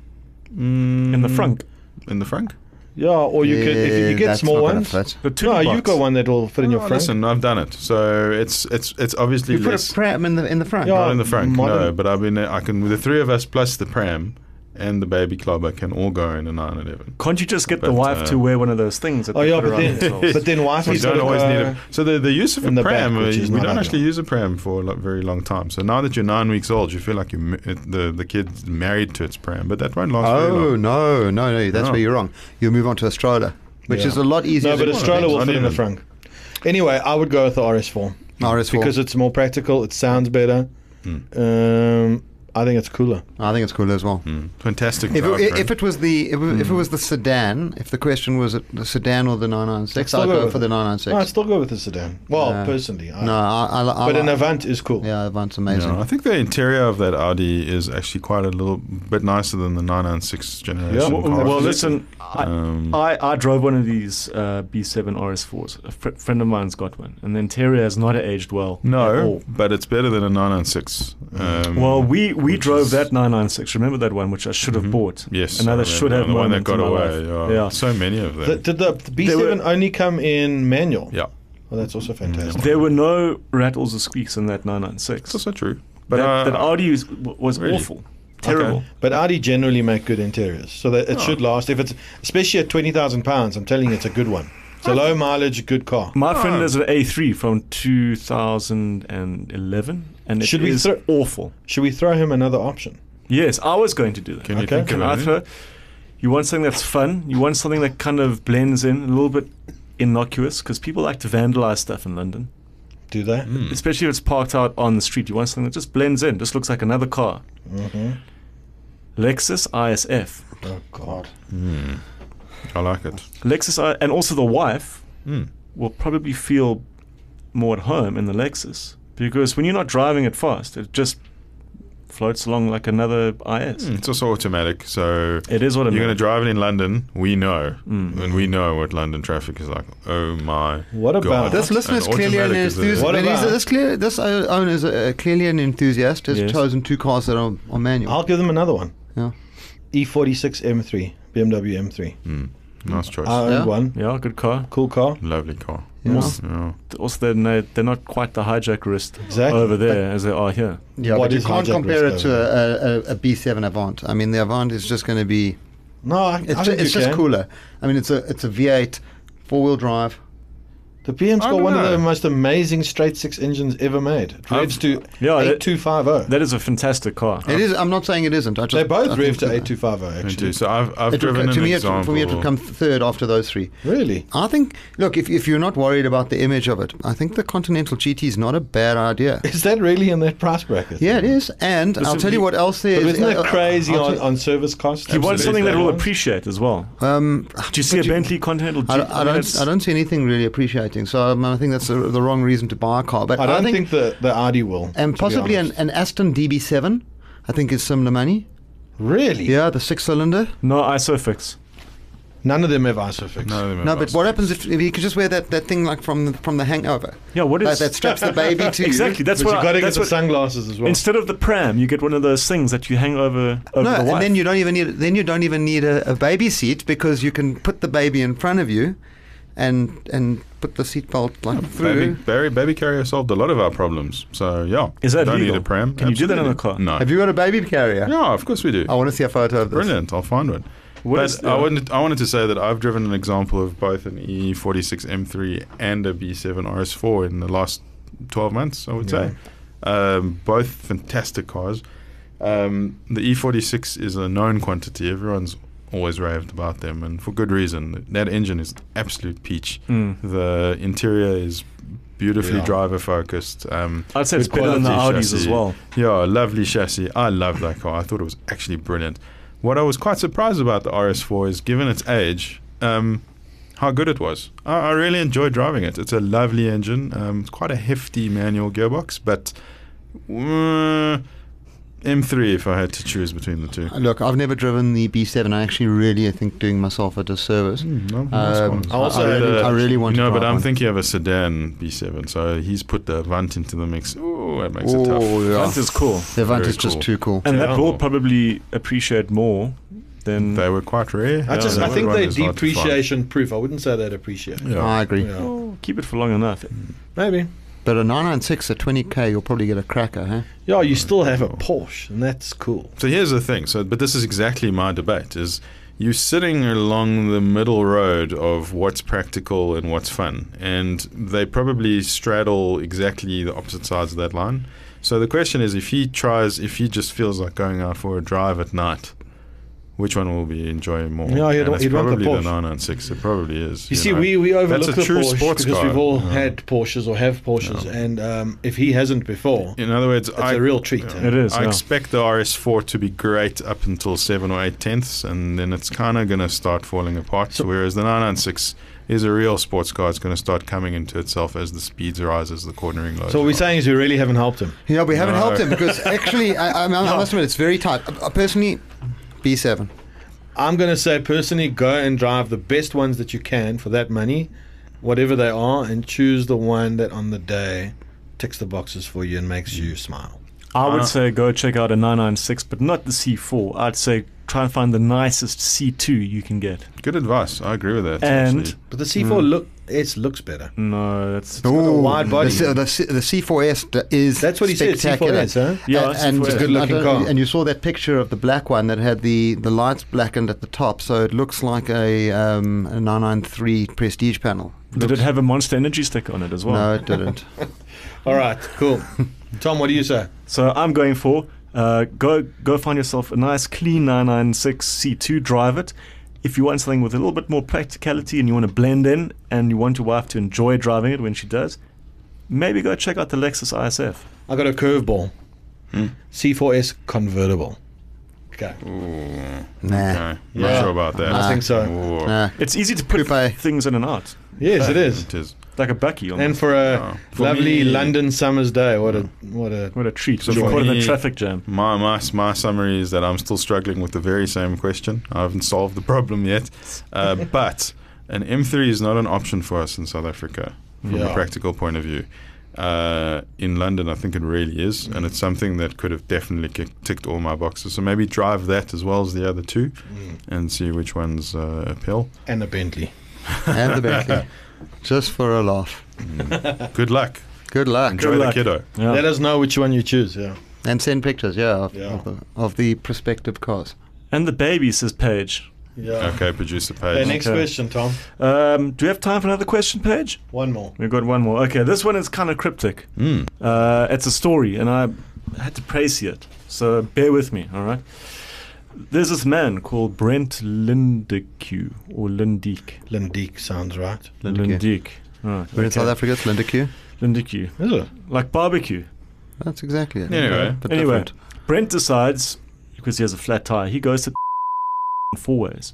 in the front. In the front? Yeah, or you could if you get that's small not gonna ones. fit. The Thule No, box. you've got one that'll fit in your Oh, front. listen, I've done it. So it's obviously You put less. a pram in the front. Yeah. Not in the front, no. modern- But I can with the three of us plus the pram and the baby clobber can all go in a 911. Can't you just get the But, wife to wear one of those things? That Oh they yeah, put but around then themselves? but then wife We is don't always need a. So the use of in a the back, pram, which is we not don't ideal. actually use a pram for a very long time. So now that you're 9 weeks old, you feel like the kid's married to its pram, but that won't last very Oh long. no! That's No. where you're wrong. You move on to a stroller, which Yeah. is a lot easier. No, but than- a stroller will Not fit in the even. front. Anyway, I would go with the RS4 RS4. because it's more practical. It sounds better. I think it's cooler. I think it's cool as well. Fantastic. If drive, it, friend. if it was the if it was the sedan, if the question was the sedan or the 996, I'd I'd still go go with for it. the No, I'd 996. still go with the sedan. Well, personally, No, I but an like- Avant is cool. Yeah, Avant's amazing. Yeah, I think the interior of that Audi is actually quite a little bit nicer than the 996 generation. Yeah. cars. Well, listen, Um, I drove one of these B7 RS4s. A friend of mine's got one, and the interior has not aged well. at no, all. but it's better than a 996. Well, we which drove is- that 996. Remember that one, which I should have bought. Yes, another I should remember, have the one that moment got in my away. life. Yeah. So many of them. Did the B7 only come in manual? Yeah, Oh, that's also fantastic. There were no rattles or squeaks in that 996. it's also true. But That Audi was really? awful, terrible. But Audi generally make good interiors, so that it should last. If it's especially at £20,000, I'm telling you, it's a good one. It's a low mileage, good car. My friend has an A3 from 2011, and it Should we is throw- awful. Should we throw him another option? Yes, I was going to do that. Can you Okay. think Can of I anything? throw? You want something that's fun. You want something that kind of blends in, a little bit innocuous, because people like to vandalize stuff in London, Do they? especially if it's parked out on the street. You want something that just blends in, just looks like another car. Lexus ISF. Oh God. I like it. Lexus, and also the wife Mm. will probably feel more at home in the Lexus, because when you're not driving it fast, it just floats along like another IS. It's also automatic, so It is you're automatic. going to drive it in London. We know, and we know what London traffic is like. Oh my! What about- God. This listener is And clearly an automatic is enthusiast. What about- This owner is clearly an enthusiast. Has Yes. chosen two cars that are manual. I'll give them another one. Yeah. E46 M3, BMW M3. Nice choice. I owned Yeah. one. Yeah, good car. Cool car. Lovely car. Yeah. Yeah. Also, they're not quite the hijackerist Exactly. over there as they are here. Yeah, What but you is can't hijack compare it risk to a B7 Avant. I mean, the Avant is just going to be. No, I It's think just you can. cooler. I mean, it's a V8 4-wheel drive. The BM's I got don't one of know. the most amazing straight six engines ever made. It revs to Yeah, 8250. That is a fantastic car. It is. I'm not saying it isn't. I just, They both I rev think to that- 8250 Me actually. too. So I've It driven would, an to me, example. for me, it would come third after those three. Really? I think. Look, if you're not worried about the image of it, I think the Continental GT is not a bad idea. Is that really in that price bracket? Yeah, it is. And I'll tell you what else there But is. isn't it crazy I'll on, tell- on service costs? You want Absolutely. something that will Ones? appreciate as well. Um, Do you see a Bentley Continental G? I don't see anything really appreciating. So I think that's the wrong reason to buy a car. But I don't think the Audi will. and to be possibly honest. an Aston DB7, I think is similar money. Really? Yeah, the 6-cylinder. No, ISOFIX. None of them have ISOFIX. No, but what happens if you could just wear that thing like from the Hangover? Yeah, what is that straps the baby to you? exactly? That's But what you got to get that's the what, sunglasses as well. Instead of the pram, you get one of those things that you hang over No, the and wife. then you don't even need a baby seat because you can put the baby in front of you, and put the seatbelt like through. Baby carrier solved a lot of our problems. So yeah, Is that don't legal? need a pram. Can you do that on a Absolutely. car? No. Have you got a baby carrier? Yeah, of course we do. I want to see a photo of this. Brilliant. I'll find one. What But is I wanted to say that I've driven an example of both an E46 M3 and a B7 RS4 in the last 12 months, I would say. Both fantastic cars. The E46 is a known quantity. Everyone's always raved about them, and for good reason. That engine is absolute peach. The interior is beautifully Yeah. driver focused. I'd say it's better than the Audis as well. Yeah, lovely chassis. I love that car. I thought it was actually brilliant. What I was quite surprised about the RS4 is, given its age, how good it was. I really enjoyed driving it. It's a lovely engine. It's quite a hefty manual gearbox, but M3 if I had to choose between the two. Look, I've never driven the B7. I actually really, I think, doing myself a disservice. I really want to No, but drive I'm one. thinking of a sedan B7. So he's put the Avant into the mix. Ooh, that makes it tough. yeah. That is cool. The Avant Very is just cool. too cool. And that Yeah. will probably appreciate more than... They were quite rare. I Yeah, think One they're is hard to find. depreciation proof. I wouldn't say they'd appreciate. Yeah. I agree. Yeah. Oh, keep it for long enough. Maybe. But a 996 at 20k, you'll probably get a cracker, huh? Yeah, you still have a Porsche, and that's cool. So here's the thing. But this is exactly my debate: is you're sitting along the middle road of what's practical and what's fun, and they probably straddle exactly the opposite sides of that line. So the question is, if he just feels like going out for a drive at night, which one will be enjoying more? Yeah, and it's he'd want the probably Porsche. the 996. It probably is. You see, know. we overlook That's a the true Porsche sports because car. we've all Yeah. had Porsches or have Porsches, and if he hasn't before, In other words, it's a real treat. It is, I yeah. expect the RS4 to be great up until 7 or 8 tenths, and then it's kind of going to start falling apart. Whereas the 996 is a real sports car. It's going to start coming into itself as the speeds rise, as the cornering loads. So what we're rise. saying is we really haven't helped him. Yeah, we haven't No. helped him because actually, I must admit, it's very tight. Personally, B7. I'm going to say personally, go and drive the best ones that you can for that money, whatever they are, and choose the one that on the day ticks the boxes for you and makes you smile. I would say go check out a 996, but not the C4. I'd say try and find the nicest C2 you can get. Good advice. I agree with that. And actually. But the C4 looks better. no, that's got a wide body. The C4S is That's what he said, spectacular. C4S, huh? Yeah, and C4S. It's a good-looking I don't- car. And you saw that picture of the black one that had the lights blackened at the top, so it looks like a 993 Prestige panel. Did it have a Monster Energy sticker on it as well? No, it didn't. All right, cool. Tom, what do you say? So I'm going for go find yourself a nice clean 996 C2, drive it. If you want something with a little bit more practicality and you want to blend in and you want your wife to enjoy driving it when she does, maybe go check out the Lexus ISF. I got a curveball. C4S convertible. Okay. Nah. Okay. Not sure about that. I think so. Ooh. Nah. It's easy to put Coupe. things in and out. Yes, it is. It is. like a bucky. And for a lovely London summer's day, what a treat. So So for caught in me, a traffic jam. My summary is that I'm still struggling with the very same question. I haven't solved the problem yet. But an M3 is not an option for us in South Africa from a practical point of view. In London, I think it really is, and it's something that could have definitely ticked all my boxes. So maybe drive that as well as the other two, and see which ones appeal. And a Bentley. And the Bentley. Just for a laugh. Good luck. Good luck. Enjoy Good the luck. kiddo. Yeah. Let us know which one you choose. Yeah. And send pictures, of the prospective cars. And the baby, says Paige. Yeah. Okay, producer Okay, Page. next question, Tom. Do we have time for another question, Paige? One more. We've got one more. Okay, this one is kind of cryptic. It's a story, and I had to praise it. So bear with me, all right? There's this man called Brent Lindeque, or Lindeek. Lindeek sounds right. Lindeek. Right, We're in South Africa, it's Linda Q. Lindeque. Is it? Like barbecue. That's exactly it. Anyway. But Anyway, different. Brent decides, because he has a flat tire, he goes to 4 ways.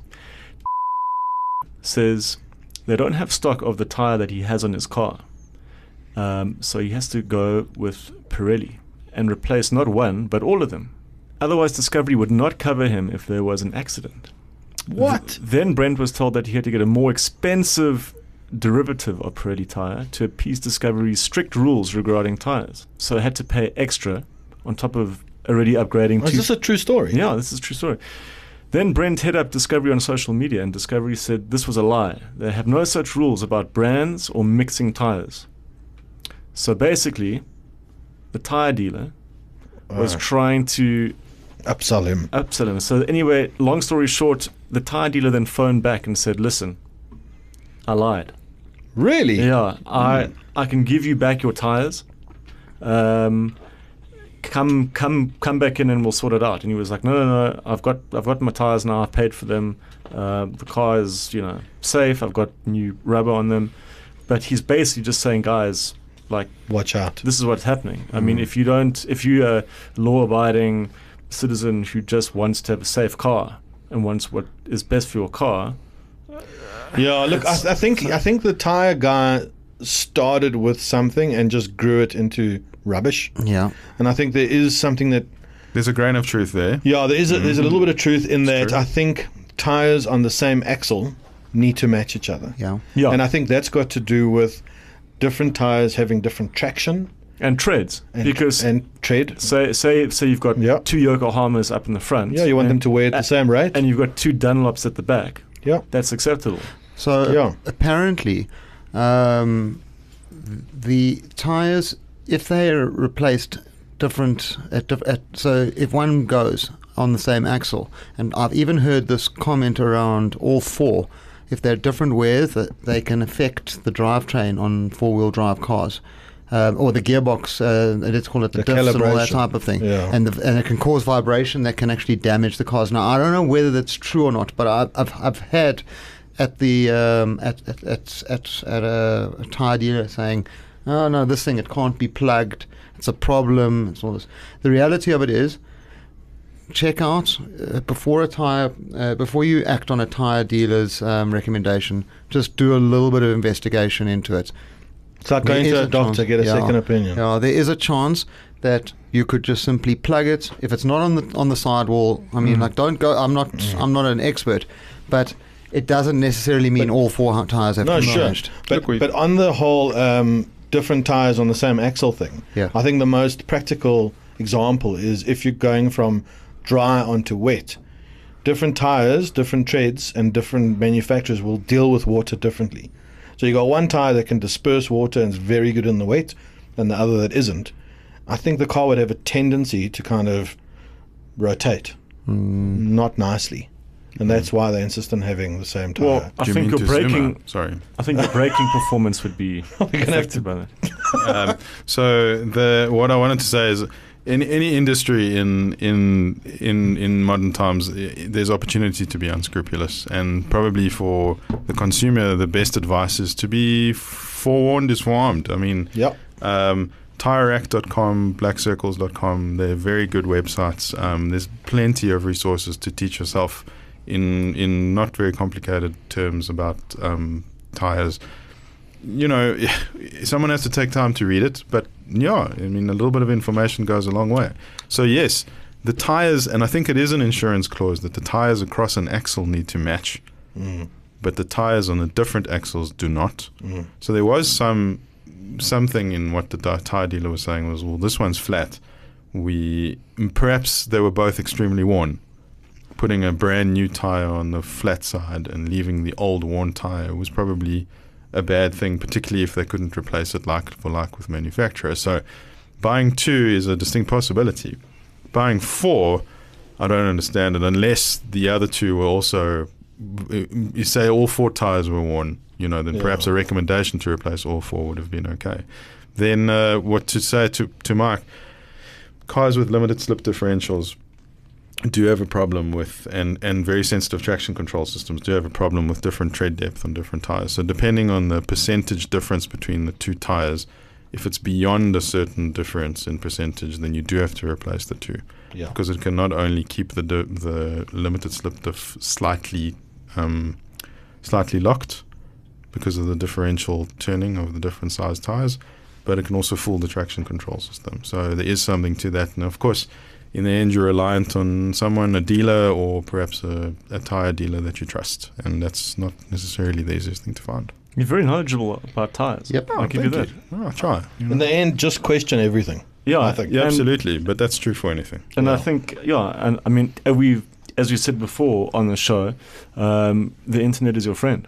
Says they don't have stock of the tire that he has on his car. So he has to go with Pirelli and replace not one, but all of them. Otherwise, Discovery would not cover him if there was an accident. What? Then Brent was told that he had to get a more expensive derivative of Pirelli tire to appease Discovery's strict rules regarding tires. So he had to pay extra on top of already upgrading Oh, is to... this a true story? Yeah, this is a true story. Then Brent hit up Discovery on social media, and Discovery said this was a lie. They have no such rules about brands or mixing tires. So basically, the tire dealer was trying to upsell him. So anyway, long story short, the tire dealer then phoned back and said, "Listen, I lied. Really? Yeah, I can give you back your tires. Come back in and we'll sort it out." And he was like, no, I've got my tires now. I've paid for them. The car is safe. I've got new rubber on them. But he's basically just saying, guys, like, watch out. This is what's happening. I mean, if you're a law-abiding citizen who just wants to have a safe car and wants what is best for your car. Yeah, look, I think the tire guy started with something and just grew it into rubbish. Yeah. And I think there is something that... There's a grain of truth there. Yeah, there's a little bit of truth in that. true. I think tires on the same axle need to match each other. Yeah. Yeah. And I think that's got to do with different tires having different traction and treads. and tread. Say you've got two Yokohamas up in the front. Yeah, you want them to wear at the same rate. And you've got two Dunlops at the back. Yeah. That's acceptable. So apparently, the tires, if they are replaced different, so if one goes on the same axle, and I've even heard this comment around all four, if they're different wears, that they can affect the drivetrain on four-wheel drive cars. Or the gearbox, let's call it the diffs and all that calibration. type of thing. Yeah. And it can cause vibration that can actually damage the cars. Now, I don't know whether that's true or not, but I've had at the at a tire dealer saying, "Oh no, this thing, it can't be plugged. It's a problem." It's all this. The reality of it is, check out before you act on a tire dealer's recommendation. Just do a little bit of investigation into it. It's like going to a doctor, get a second opinion. Yeah, there is a chance that you could just simply plug it. If it's not on the sidewall, I mean, like, don't go. I'm not an expert, but it doesn't necessarily mean all four tires have to be changed. But on the whole, different tires on the same axle thing. Yeah. I think the most practical example is if you're going from dry onto wet. Different tires, different treads, and different manufacturers will deal with water differently. So you got one tire that can disperse water and is very good in the wet, and the other that isn't. I think the car would have a tendency to kind of rotate, not nicely, and that's why they insist on having the same tire. Well, I think your braking. Sorry. I think your braking performance would be affected by that. So what I wanted to say is, in any industry in modern times, there's opportunity to be unscrupulous, and probably for the consumer, the best advice is to be forewarned is forearmed. I mean, TireRack.com, BlackCircles.com, they're very good websites. There's plenty of resources to teach yourself in not very complicated terms about tires. someone has to take time to read it. But yeah, I mean, a little bit of information goes a long way. So yes, the tires, and I think it is an insurance clause that the tires across an axle need to match, but the tires on the different axles do not. So there was something in what the tire dealer was saying was, well, this one's flat. Perhaps they were both extremely worn. Putting a brand new tire on the flat side and leaving the old worn tire was probably a bad thing, particularly if they couldn't replace it like for like with manufacturer. So buying 2 is a distinct possibility. Buying 4, I don't understand it unless the other 2 were also, you say all 4 tires were worn, then perhaps a recommendation to replace all 4 would have been okay. Then what to say to Mike, cars with limited slip differentials do have a problem with, and very sensitive traction control systems do have a problem with different tread depth on different tires. So depending on the percentage difference between the 2 tires, if it's beyond a certain difference in percentage, then you do have to replace the 2. Yeah. Because it can not only keep the limited slip diff slightly locked because of the differential turning of the different size tires, but it can also fool the traction control system. So there is something to that. And of course, in the end, you're reliant on someone, a dealer, or perhaps a tire dealer that you trust, and that's not necessarily the easiest thing to find. You're very knowledgeable about tires. Yep. I'll give you that. I'll try. In the end, just question everything. Yeah, I think. Yeah, absolutely. But that's true for anything. And I think, and I mean, as we said before on the show, the internet is your friend.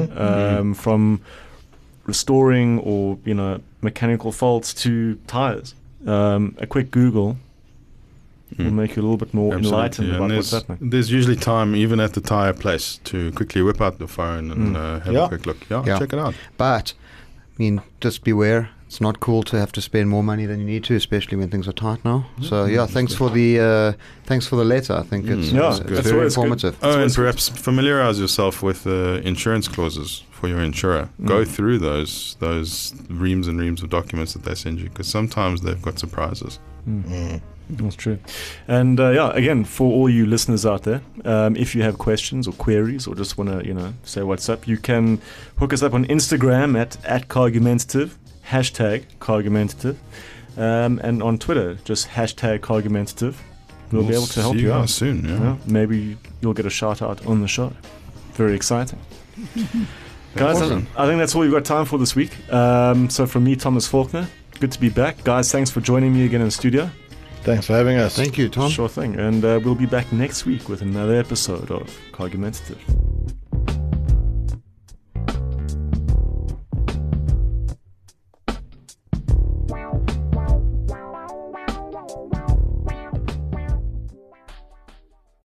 From restoring or mechanical faults to tires. A quick Google will make you a little bit more enlightened about what's happening. There's usually time, even at the tire place, to quickly whip out the phone and have a quick look. Yeah, check it out. But, I mean, just beware. It's not cool to have to spend more money than you need to, especially when things are tight now. So, thanks for the letter. I think it's very informative. And perhaps familiarize yourself with insurance clauses for your insurer. Go through those reams and reams of documents that they send you, because sometimes they've got surprises. That's true. And again, for all you listeners out there, if you have questions or queries or just want to say what's up, you can hook us up on Instagram at Cargumentative, #Cargumentative, and on Twitter just #Cargumentative. We'll be able to help you out soon. Yeah. Maybe you'll get a shout out on the show. Very exciting. Guys, Awesome. I think that's all we've got time for this week. So from me, Thomas Faulkner, good to be back. Guys, thanks for joining me again in the studio. Thanks for having us. Thank you, Tom. Sure thing. And we'll be back next week with another episode of Cargumentative.